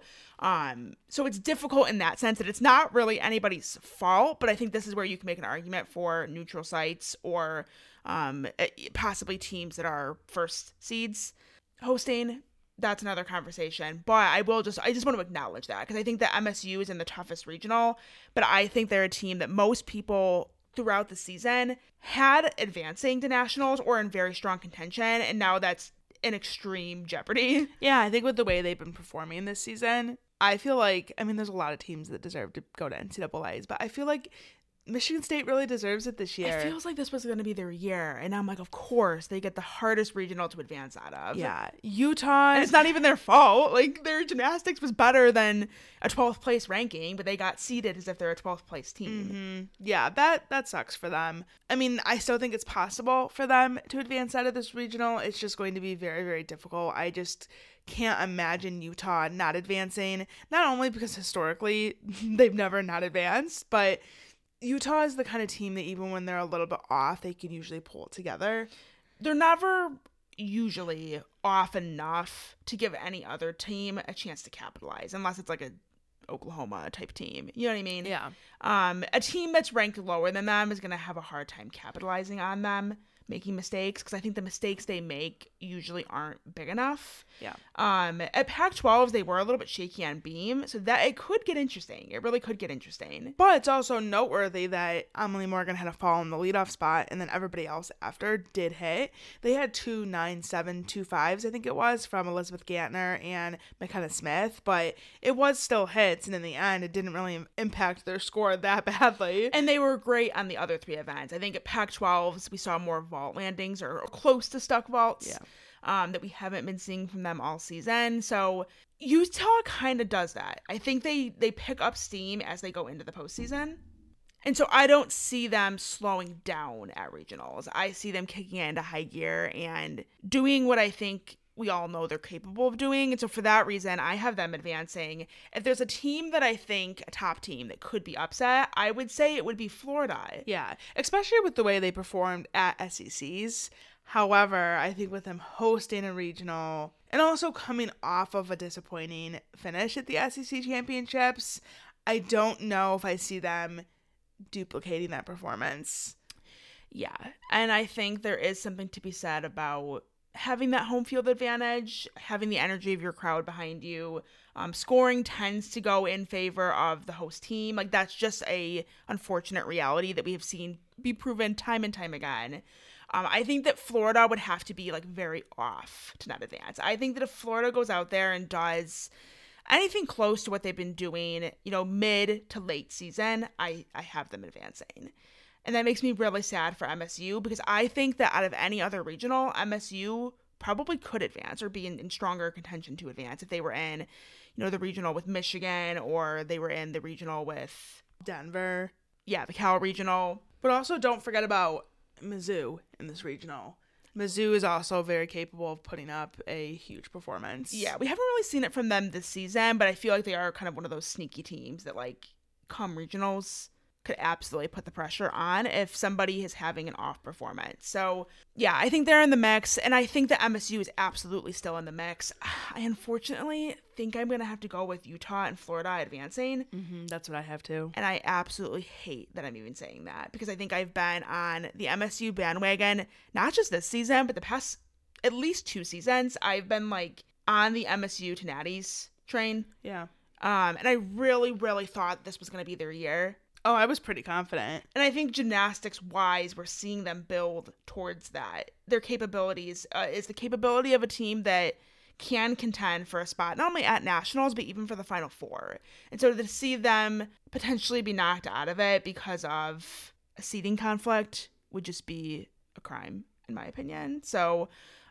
So it's difficult in that sense that it's not really anybody's fault, but I think this is where you can make an argument for neutral sites or possibly teams that are first seeds hosting. That's another conversation, but I just want to acknowledge that because I think that MSU is in the toughest regional, but I think they're a team that most people throughout the season had advancing to nationals or in very strong contention, and now that's in extreme jeopardy. Yeah, I think with the way they've been performing this season, I feel like, I mean, there's a lot of teams that deserve to go to NCAAs, but I feel like Michigan State really deserves it this year. It feels like this was going to be their year. And I'm like, of course, they get the hardest regional to advance out of. Yeah. Utah. And it's not even their fault. Like, their gymnastics was better than a 12th place ranking, but they got seeded as if they're a 12th place team. Mm-hmm. Yeah, that sucks for them. I mean, I still think it's possible for them to advance out of this regional. It's just going to be very, very difficult. I just can't imagine Utah not advancing. Not only because historically they've never not advanced, but Utah is the kind of team that even when they're a little bit off, they can usually pull it together. They're never usually off enough to give any other team a chance to capitalize, unless it's like a Oklahoma type team. You know what I mean? Yeah. A team that's ranked lower than them is going to have a hard time capitalizing on them making mistakes, because I think the mistakes they make usually aren't big enough. Yeah. At Pac-12, they were a little bit shaky on beam, so that it could get interesting. It really could get interesting. But it's also noteworthy that Emily Morgan had a fall in the leadoff spot, and then everybody else after did hit. They had 2 9-7 2-5s, I think it was, from Elizabeth Gantner and McKenna Smith, but it was still hits, and in the end, it didn't really impact their score that badly. And they were great on the other three events. I think at Pac-12s, we saw more vault landings or close to stuck vaults. Yeah. That we haven't been seeing from them all season. So Utah kind of does that. I think they pick up steam as they go into the postseason. And so I don't see them slowing down at regionals. I see them kicking into high gear and doing what I think we all know they're capable of doing. And so for that reason, I have them advancing. If there's a team that I think, a top team that could be upset, I would say it would be Florida. Yeah, especially with the way they performed at SECs. However, I think with them hosting a regional and also coming off of a disappointing finish at the SEC championships, I don't know if I see them duplicating that performance. Yeah, and I think there is something to be said about having that home field advantage, having the energy of your crowd behind you. Scoring tends to go in favor of the host team. Like, that's just a unfortunate reality that we have seen be proven time and time again. I think that Florida would have to be, like, very off to not advance. I think that if Florida goes out there and does anything close to what they've been doing, you know, mid to late season, I have them advancing. And that makes me really sad for MSU, because I think that out of any other regional, MSU probably could advance or be in stronger contention to advance if they were in, you know, the regional with Michigan, or they were in the regional with Denver. Yeah, the Cal regional. But also don't forget about Mizzou in this regional. Mizzou is also very capable of putting up a huge performance. Yeah, we haven't really seen it from them this season, but I feel like they are kind of one of those sneaky teams that, like, come regionals, could absolutely put the pressure on if somebody is having an off performance. So yeah, I think they're in the mix, and I think that MSU is absolutely still in the mix. I unfortunately think I'm going to have to go with Utah and Florida advancing. That's what I have too. And I absolutely hate that I'm even saying that, because I think I've been on the MSU bandwagon, not just this season, but the past at least 2 seasons. I've been like on the MSU to Natties train. Yeah. And I really, really thought this was going to be their year. Oh, I was pretty confident. And I think gymnastics-wise, we're seeing them build towards that. Their capabilities is the capability of a team that can contend for a spot, not only at nationals, but even for the Final Four. And so to see them potentially be knocked out of it because of a seeding conflict would just be a crime, in my opinion. So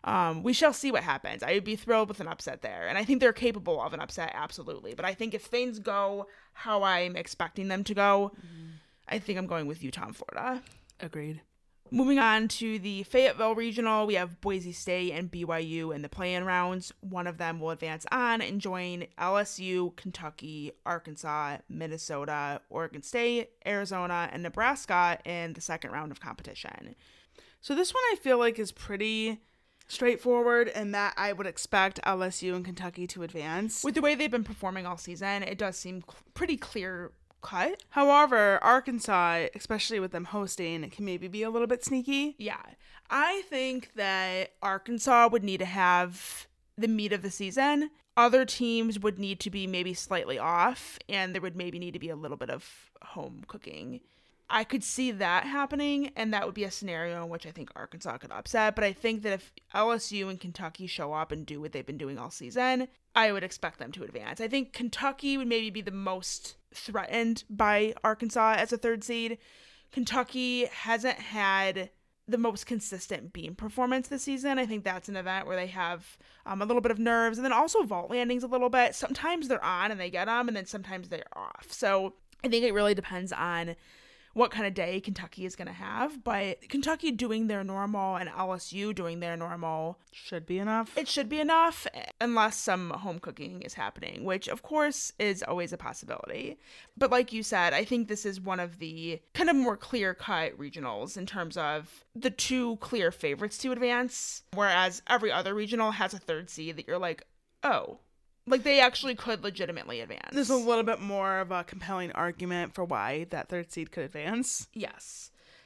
we shall see what happens. I would be thrilled with an upset there. And I think they're capable of an upset, absolutely. But I think if things go how I'm expecting them to go, I think I'm going with Utah and Florida. Agreed. Moving on to the Fayetteville Regional, we have Boise State and BYU in the play-in rounds. One of them will advance on and join LSU, Kentucky, Arkansas, Minnesota, Oregon State, Arizona, and Nebraska in the second round of competition. So this one I feel like is pretty straightforward, and that I would expect LSU and Kentucky to advance. With the way they've been performing all season, it does seem pretty clear cut. However, Arkansas, especially with them hosting, can maybe be a little bit sneaky. Yeah. I think that Arkansas would need to have the meat of the season. Other teams would need to be maybe slightly off, and there would maybe need to be a little bit of home cooking. I could see that happening, and that would be a scenario in which I think Arkansas could upset. But I think that if LSU and Kentucky show up and do what they've been doing all season, I would expect them to advance. I think Kentucky would maybe be the most threatened by Arkansas as a third seed. Kentucky hasn't had the most consistent beam performance this season. I think that's an event where they have a little bit of nerves, and then also vault landings a little bit. Sometimes they're on and they get them, and then sometimes they're off. So I think it really depends on what kind of day Kentucky is going to have, but Kentucky doing their normal and LSU doing their normal should be enough. It should be enough, unless some home cooking is happening, which of course is always a possibility. But like you said, I think this is one of the kind of more clear-cut regionals in terms of the 2 clear favorites to advance, whereas every other regional has a third seed that you're like, oh, like they actually could legitimately advance. There's a little bit more of a compelling argument for why that third seed could advance. Yes.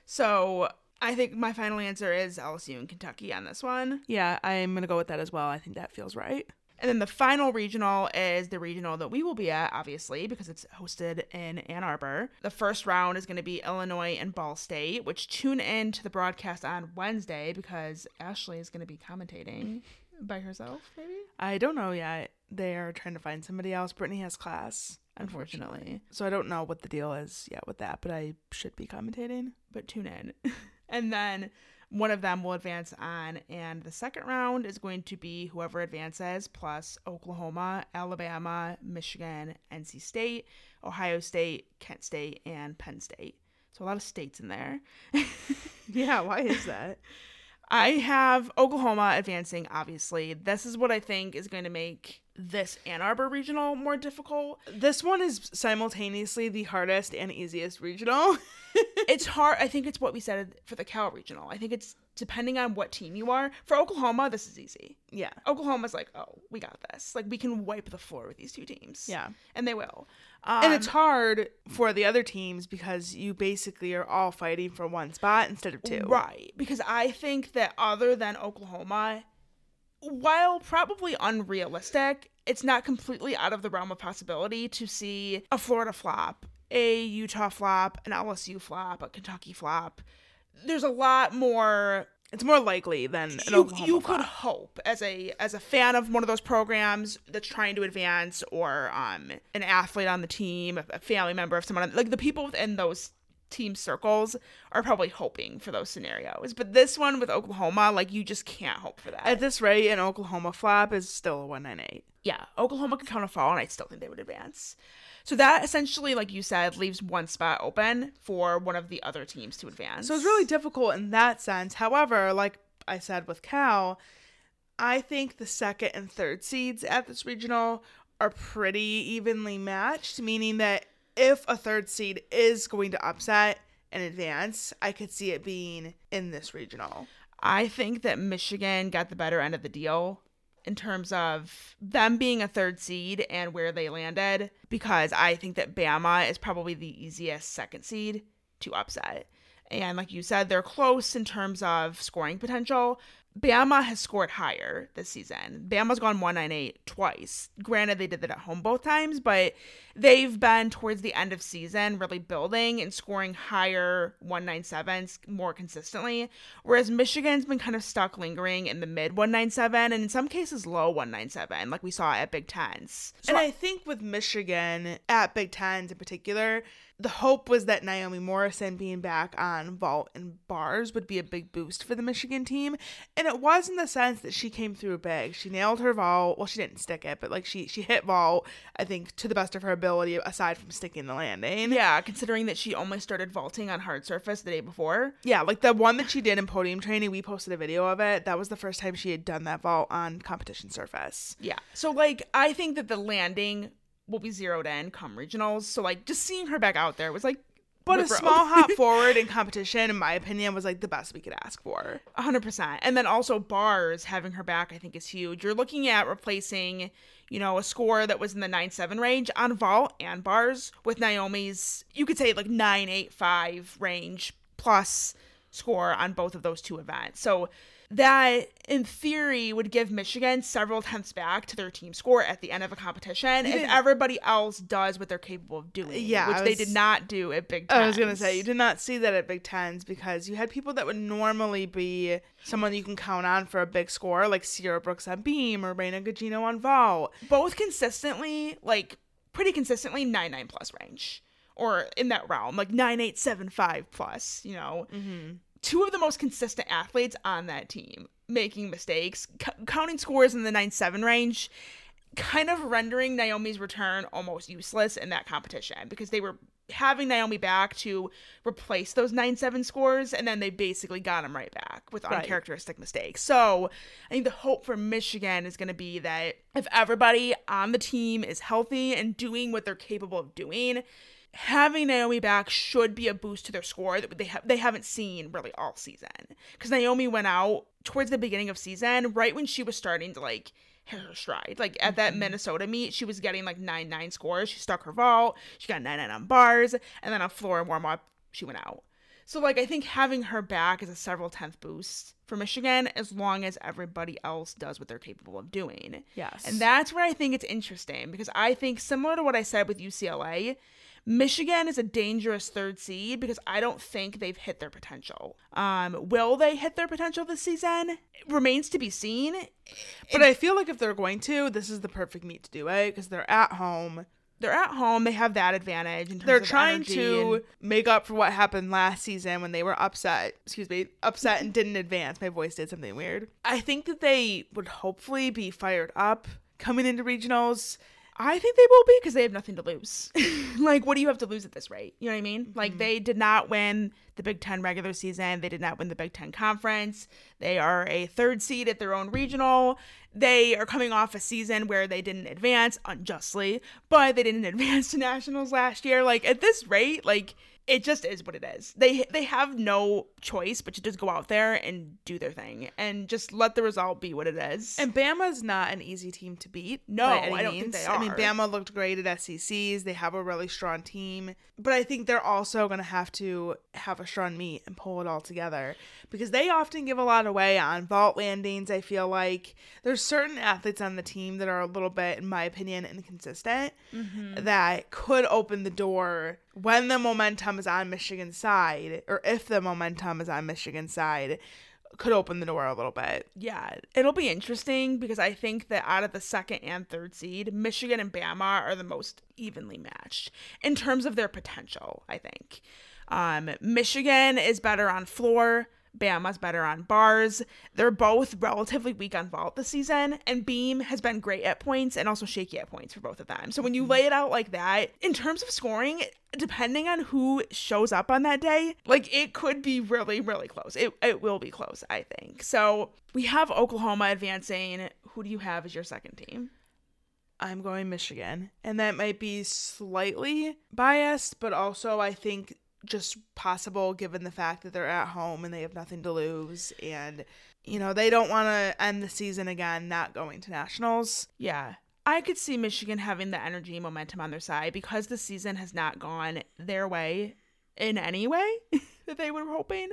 So I think my final answer is LSU and Kentucky on this one. Yeah, I'm going to go with that as well. I think that feels right. And then the final regional is the regional that we will be at, obviously, because it's hosted in Ann Arbor. The first round is going to be Illinois and Ball State, which tune in to the broadcast on Wednesday because Ashley is going to be commentating by herself, maybe? I don't know yet. They are trying to find somebody else. Brittany has class, unfortunately. So I don't know what the deal is yet with that, but I should be commentating. But tune in. And then one of them will advance on, and the second round is going to be whoever advances, plus Oklahoma, Alabama, Michigan, NC State, Ohio State, Kent State, and Penn State. So a lot of states in there. Yeah, why is that? I have Oklahoma advancing, obviously. This is what I think is going to make this Ann Arbor regional more difficult. This one is simultaneously the hardest and easiest regional. It's hard. I think it's what we said for the Cal regional. I think it's depending on what team you are. For Oklahoma, this is easy. Yeah. Oklahoma's like, oh, we got this. Like, we can wipe the floor with these 2 teams. Yeah. And they will. And it's hard for the other teams because you basically are all fighting for one spot instead of 2. Right. Because I think that other than Oklahoma, while probably unrealistic, it's not completely out of the realm of possibility to see a Florida flop, a Utah flop, an LSU flop, a Kentucky flop. There's a lot more. It's more likely than an Oklahoma you flop. could hope as a fan of one of those programs that's trying to advance, or an athlete on the team, a family member of someone, like the people within those team circles are probably hoping for those scenarios. But this one with Oklahoma, like, you just can't hope for that. At this rate, an Oklahoma flop is still a 198. Yeah, Oklahoma could count a fall, and I still think they would advance. So that essentially, like you said, leaves one spot open for one of the other teams to advance. So it's really difficult in that sense. However, like I said with Cal, I think the second and third seeds at this regional are pretty evenly matched, meaning that if a third seed is going to upset in advance, I could see it being in this regional. I think that Michigan got the better end of the deal in terms of them being a third seed and where they landed, because I think that Bama is probably the easiest second seed to upset. And like you said, they're close in terms of scoring potential. Bama has scored higher this season. Bama's gone 198 twice. Granted, they did that at home both times, but they've been towards the end of season really building and scoring higher 197s more consistently, whereas Michigan's been kind of stuck lingering in the mid 197 and in some cases low 197, like we saw at Big Tens. And I think with Michigan at Big Tens in particular, the hope was that Naomi Morrison being back on vault and bars would be a big boost for the Michigan team. And it was in the sense that she came through big. She nailed her vault. Well, she didn't stick it, but like she hit vault, I think, to the best of her ability, aside from sticking the landing. Yeah, considering that she only started vaulting on hard surface the day before. Yeah, like the one that she did in podium training, we posted a video of it. That was the first time she had done that vault on competition surface. Yeah. So like, I think that the landing will be zeroed in come regionals. So like, just seeing her back out there was like, but a small hop forward in competition, in my opinion, was like the best we could ask for. 100%. And then also bars, having her back, I think is huge. You're looking at replacing, you know, a score that was in the 9.7 range on vault and bars with Naomi's, you could say like 9.85 range plus score on both of those two events. So that, in theory, would give Michigan several tenths back to their team score at the end of a competition if everybody else does what they're capable of doing, which they did not do at Big Tens. I was going to say, you did not see that at Big Tens because you had people that would normally be someone you can count on for a big score, like Sierra Brooks on beam or Reina Gugino on vault. Both consistently, like, pretty consistently 9.9 plus range. Or in that realm, like 9.875 plus, you know. Mm-hmm. Two of the most consistent athletes on that team making mistakes, counting scores in the 9.7 range, kind of rendering Naomi's return almost useless in that competition because they were having Naomi back to replace those 9.7 scores, and then they basically got them right back with uncharacteristic mistakes. So I think the hope for Michigan is going to be that if everybody on the team is healthy and doing what they're capable of doing, having Naomi back should be a boost to their score that they haven't seen really all season. Because Naomi went out towards the beginning of season, right when she was starting to like hit her stride. Like at that Minnesota meet, she was getting like 9.9 scores. She stuck her vault. She got 9.9 on bars, and then on floor and warm up, she went out. So like I think having her back is a several tenth boost for Michigan as long as everybody else does what they're capable of doing. Yes, and that's where I think it's interesting because I think similar to what I said with UCLA, Michigan is a dangerous third seed because I don't think they've hit their potential. Will they hit their potential this season? It remains to be seen. But I feel like if they're going to, this is the perfect meet to do it because they're at home. They're at home. They have that advantage in terms they're of trying to make up for what happened last season when they were upset and didn't advance. My voice did something weird. I think that they would hopefully be fired up coming into regionals. I think they will be because they have nothing to lose. Like, what do you have to lose at this rate? You know what I mean? Mm-hmm. Like, they did not win the Big Ten regular season. They did not win the Big Ten conference. They are a third seed at their own regional. They are coming off a season where they didn't advance, unjustly, but they didn't advance to nationals last year. Like, at this rate, like, it just is what it is. They have no choice but to just go out there and do their thing and just let the result be what it is. And Bama's not an easy team to beat. No, I don't think they are. I mean, Bama looked great at SECs. They have a really strong team. But I think they're also going to have a strong meet and pull it all together because they often give a lot away on vault landings. I feel like there's certain athletes on the team that are a little bit, in my opinion, inconsistent that could open the door when the momentum is on Michigan's side, or if the momentum is on Michigan's side, could open the door a little bit. Yeah, it'll be interesting because I think that out of the second and third seed, Michigan and Bama are the most evenly matched in terms of their potential, I think. Michigan is better on floor. Bama's better on bars. They're both relatively weak on vault this season, and beam has been great at points and also shaky at points for both of them. So when you lay it out like that, in terms of scoring, depending on who shows up on that day, like it could be really, really close. It will be close, I think. So we have Oklahoma advancing. Who do you have as your second team? I'm going Michigan. And that might be slightly biased, but also I think just possible given the fact that they're at home and they have nothing to lose. And, you know, they don't want to end the season again not going to nationals. Yeah. I could see Michigan having the energy and momentum on their side because the season has not gone their way in any way that they were hoping.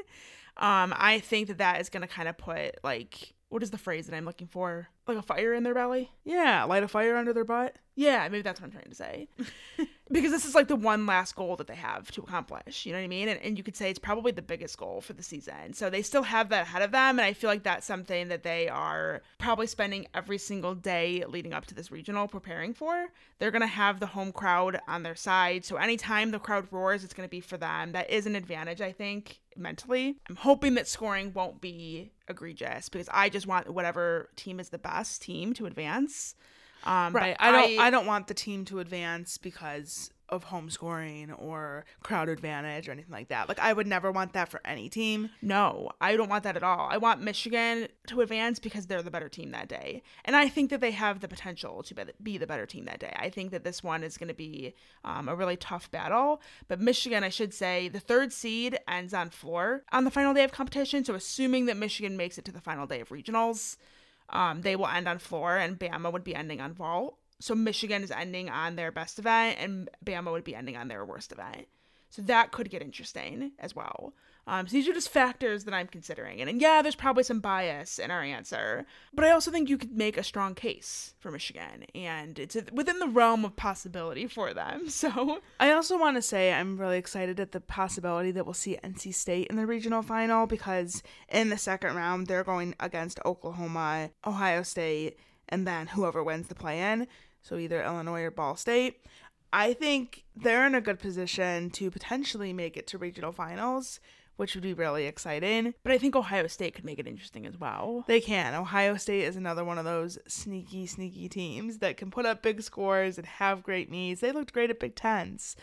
I think that is going to kind of put, like, what is the phrase that I'm looking for? Like a fire in their belly? Yeah, light a fire under their butt. Yeah, maybe that's what I'm trying to say. Because this is like the one last goal that they have to accomplish. You know what I mean? And you could say it's probably the biggest goal for the season. So they still have that ahead of them. And I feel like that's something that they are probably spending every single day leading up to this regional preparing for. They're going to have the home crowd on their side. So anytime the crowd roars, it's going to be for them. That is an advantage, I think, mentally. I'm hoping that scoring won't be egregious because I just want whatever team is the best team to advance. Right. I don't want the team to advance because of home scoring or crowd advantage or anything like that. Like, I would never want that for any team. No, I don't want that at all. I want Michigan to advance because they're the better team that day. And I think that they have the potential to be the better team that day. I think that this one is going to be a really tough battle. But Michigan, I should say, the third seed ends on floor on the final day of competition. So assuming that Michigan makes it to the final day of regionals, they will end on floor and Bama would be ending on vault. So Michigan is ending on their best event and Bama would be ending on their worst event. So that could get interesting as well. So these are just factors that I'm considering. And yeah, there's probably some bias in our answer. But I also think you could make a strong case for Michigan. And it's within the realm of possibility for them. So I also want to say I'm really excited at the possibility that we'll see NC State in the regional final. Because in the second round, they're going against Oklahoma, Ohio State, and then whoever wins the play-in. So either Illinois or Ball State. I think they're in a good position to potentially make it to regional finals, which would be really exciting. But I think Ohio State could make it interesting as well. They can. Ohio State is another one of those sneaky teams that can put up big scores and have great meets. They looked great at Big Tens.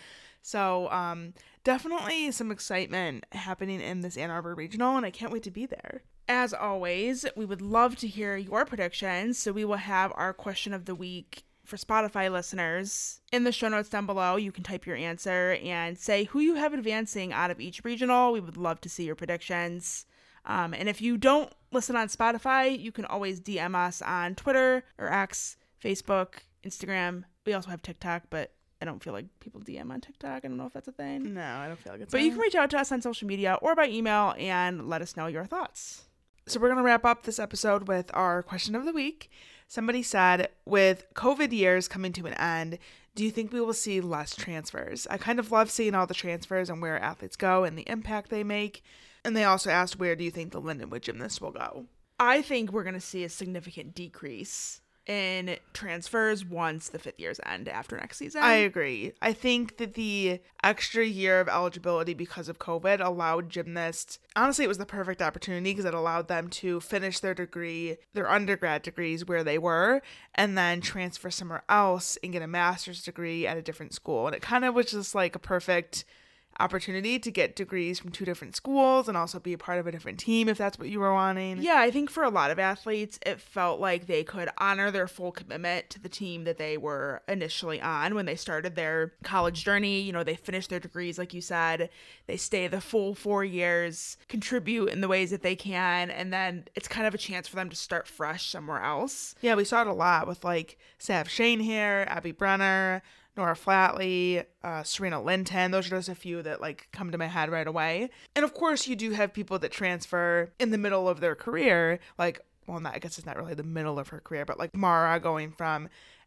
So definitely some excitement happening in this Ann Arbor Regional, and I can't wait to be there. As always, we would love to hear your predictions, so we will have our question of the week for Spotify listeners. In the show notes down below, you can type your answer and say who you have advancing out of each regional. We would love to see your predictions. And if you don't listen on Spotify, you can always DM us on Twitter or X, Facebook, Instagram. We also have TikTok, but I don't feel like people DM on TikTok. I don't know if that's a thing. No, I don't feel like it's But you can reach out to us on social media or by email and let us know your thoughts. So we're going to wrap up this episode with our question of the week. Somebody said, with COVID years coming to an end, do you think we will see less transfers? I kind of love seeing all the transfers and where athletes go and the impact they make. And they also asked, where do you think the Lindenwood Gymnasts will go? I think we're going to see a significant decrease in transfers once the fifth years end after next season. I agree. I think that the extra year of eligibility because of COVID allowed gymnasts, honestly, it was the perfect opportunity because it allowed them to finish their degree, their undergrad degrees where they were, and then transfer somewhere else and get a master's degree at a different school. And it kind of was just like a perfect opportunity to get degrees from two different schools and also be a part of a different team if that's what you were wanting. Yeah, I think for a lot of athletes, it felt like they could honor their full commitment to the team that they were initially on when they started their college journey. You know, they finished their degrees, like you said, they stay the full 4 years, contribute in the ways that they can, and then it's kind of a chance for them to start fresh somewhere else. Yeah, we saw it a lot with like Sav Shanehair, Abby Brenner, Nora Flatley, Serena Linton. Those are just a few that like come to my head right away. And of course, you do have people that transfer in the middle of their career. Like, well, I guess it's not really the middle of her career, but like Mara going from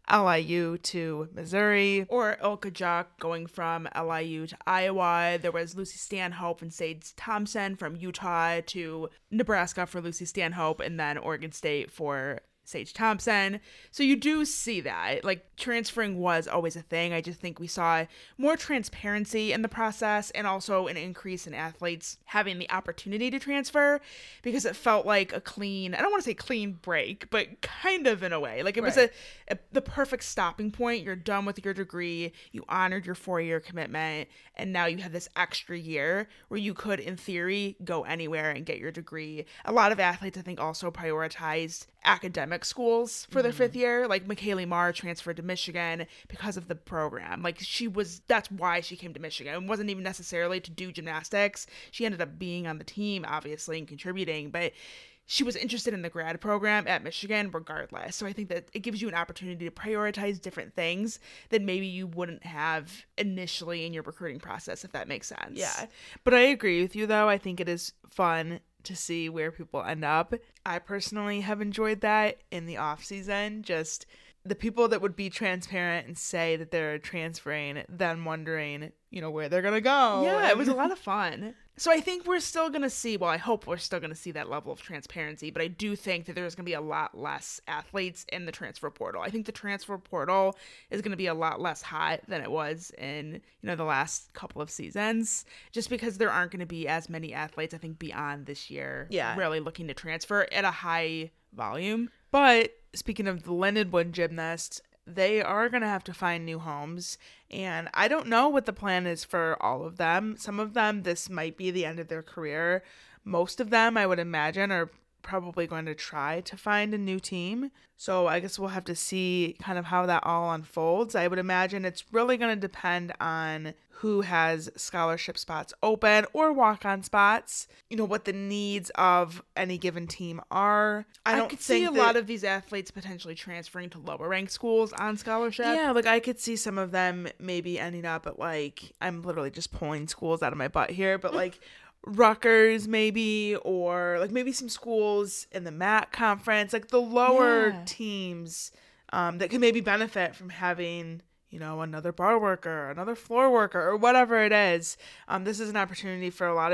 LIU to Missouri. Or Ilka Juk going from LIU to Iowa. There was Lucy Stanhope and Sage Thompson from Utah to Nebraska for Lucy Stanhope, and then Oregon State for Sage Thompson. So you do see that, like, transferring was always a thing. I just think we saw more transparency in the process and also an increase in athletes having the opportunity to transfer because it felt like a clean, I don't want to say clean break, but kind of in a way. Like, it was the perfect stopping point. You're done with your degree. You honored your 4-year commitment. And now you have this extra year where you could, in theory, go anywhere and get your degree. A lot of athletes, I think, also prioritized academic schools for their fifth year. Like McKaylee Marr transferred to Michigan because of the program. Like that's why she came to Michigan. It wasn't even necessarily to do gymnastics. She ended up being on the team, obviously, and contributing, but she was interested in the grad program at Michigan regardless. So I think that it gives you an opportunity to prioritize different things that maybe you wouldn't have initially in your recruiting process, if that makes sense. Yeah. But I agree with you, though. I think it is fun to see where people end up. I personally have enjoyed that in the off season. Just the people that would be transparent and say that they're transferring, then wondering, where they're going to go. Yeah, it was a lot of fun. So I think we're still going to see, I hope we're still going to see that level of transparency, but I do think that there's going to be a lot less athletes in the transfer portal. I think the transfer portal is going to be a lot less hot than it was in, the last couple of seasons, just because there aren't going to be as many athletes, I think, beyond this year really looking to transfer at a high volume. But speaking of the Lindenwood gymnasts, they are going to have to find new homes, and I don't know what the plan is for all of them. Some of them, this might be the end of their career. Most of them, I would imagine, are probably going to try to find a new team. So I guess we'll have to see kind of how that all unfolds. I would imagine it's really going to depend on who has scholarship spots open or walk-on spots, what the needs of any given team are. I could see a lot of these athletes potentially transferring to lower ranked schools on scholarship. Yeah, I could see some of them maybe ending up at I'm literally just pulling schools out of my butt here, but Rutgers maybe, or maybe some schools in the MAC conference, the lower teams that could maybe benefit from having another bar worker, another floor worker, or whatever it is. This is an opportunity for a lot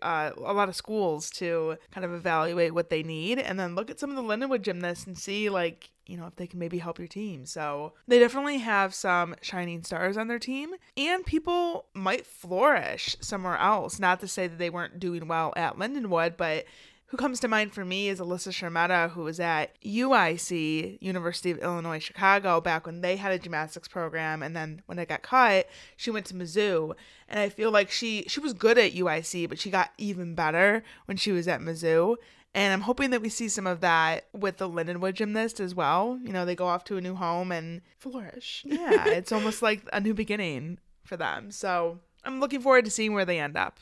of schools to kind of evaluate what they need, and then look at some of the Lindenwood gymnasts and see if they can maybe help your team. So they definitely have some shining stars on their team, and people might flourish somewhere else. Not to say that they weren't doing well at Lindenwood, but who comes to mind for me is Alyssa Shermetta, who was at UIC, University of Illinois, Chicago, back when they had a gymnastics program. And then when it got cut, she went to Mizzou. And I feel like she was good at UIC, but she got even better when she was at Mizzou. And I'm hoping that we see some of that with the Lindenwood gymnast as well. They go off to a new home and flourish. Yeah, it's almost like a new beginning for them. So I'm looking forward to seeing where they end up.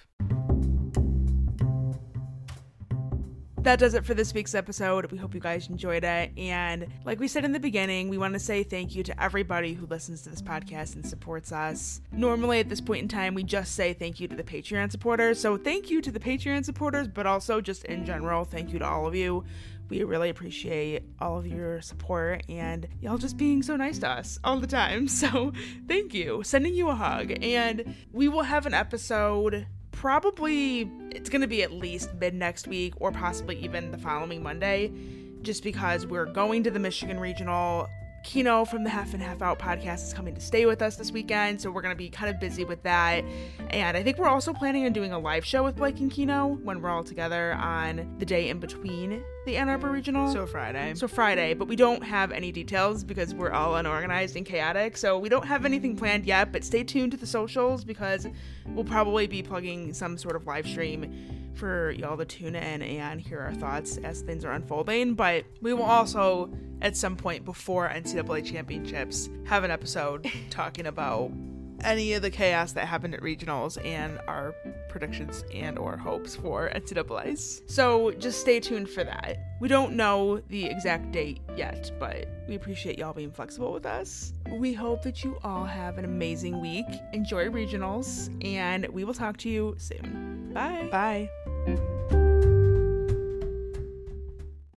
That does it for this week's episode. We hope you guys enjoyed it. And like we said in the beginning, we want to say thank you to everybody who listens to this podcast and supports us. Normally at this point in time, we just say thank you to the Patreon supporters. So thank you to the Patreon supporters, but also just in general, thank you to all of you. We really appreciate all of your support and y'all just being so nice to us all the time. So thank you. Sending you a hug. And we will have an episode. Probably it's going to be at least mid next week or possibly even the following Monday, just because we're going to the Michigan Regional. Kino from the Half and Half Out podcast is coming to stay with us this weekend, so we're going to be kind of busy with that. And I think we're also planning on doing a live show with Blake and Kino when we're all together on the day in between the Ann Arbor Regional. So Friday, but we don't have any details because we're all unorganized and chaotic, so we don't have anything planned yet, but stay tuned to the socials because we'll probably be plugging some sort of live stream for y'all to tune in and hear our thoughts as things are unfolding. But we will also, at some point before NCAA championships, have an episode talking about any of the chaos that happened at regionals and our predictions and or hopes for NCAAs. So just stay tuned for that. We don't know the exact date yet, but we appreciate y'all being flexible with us. We hope that you all have an amazing week. Enjoy regionals, and we will talk to you soon. Bye. Bye.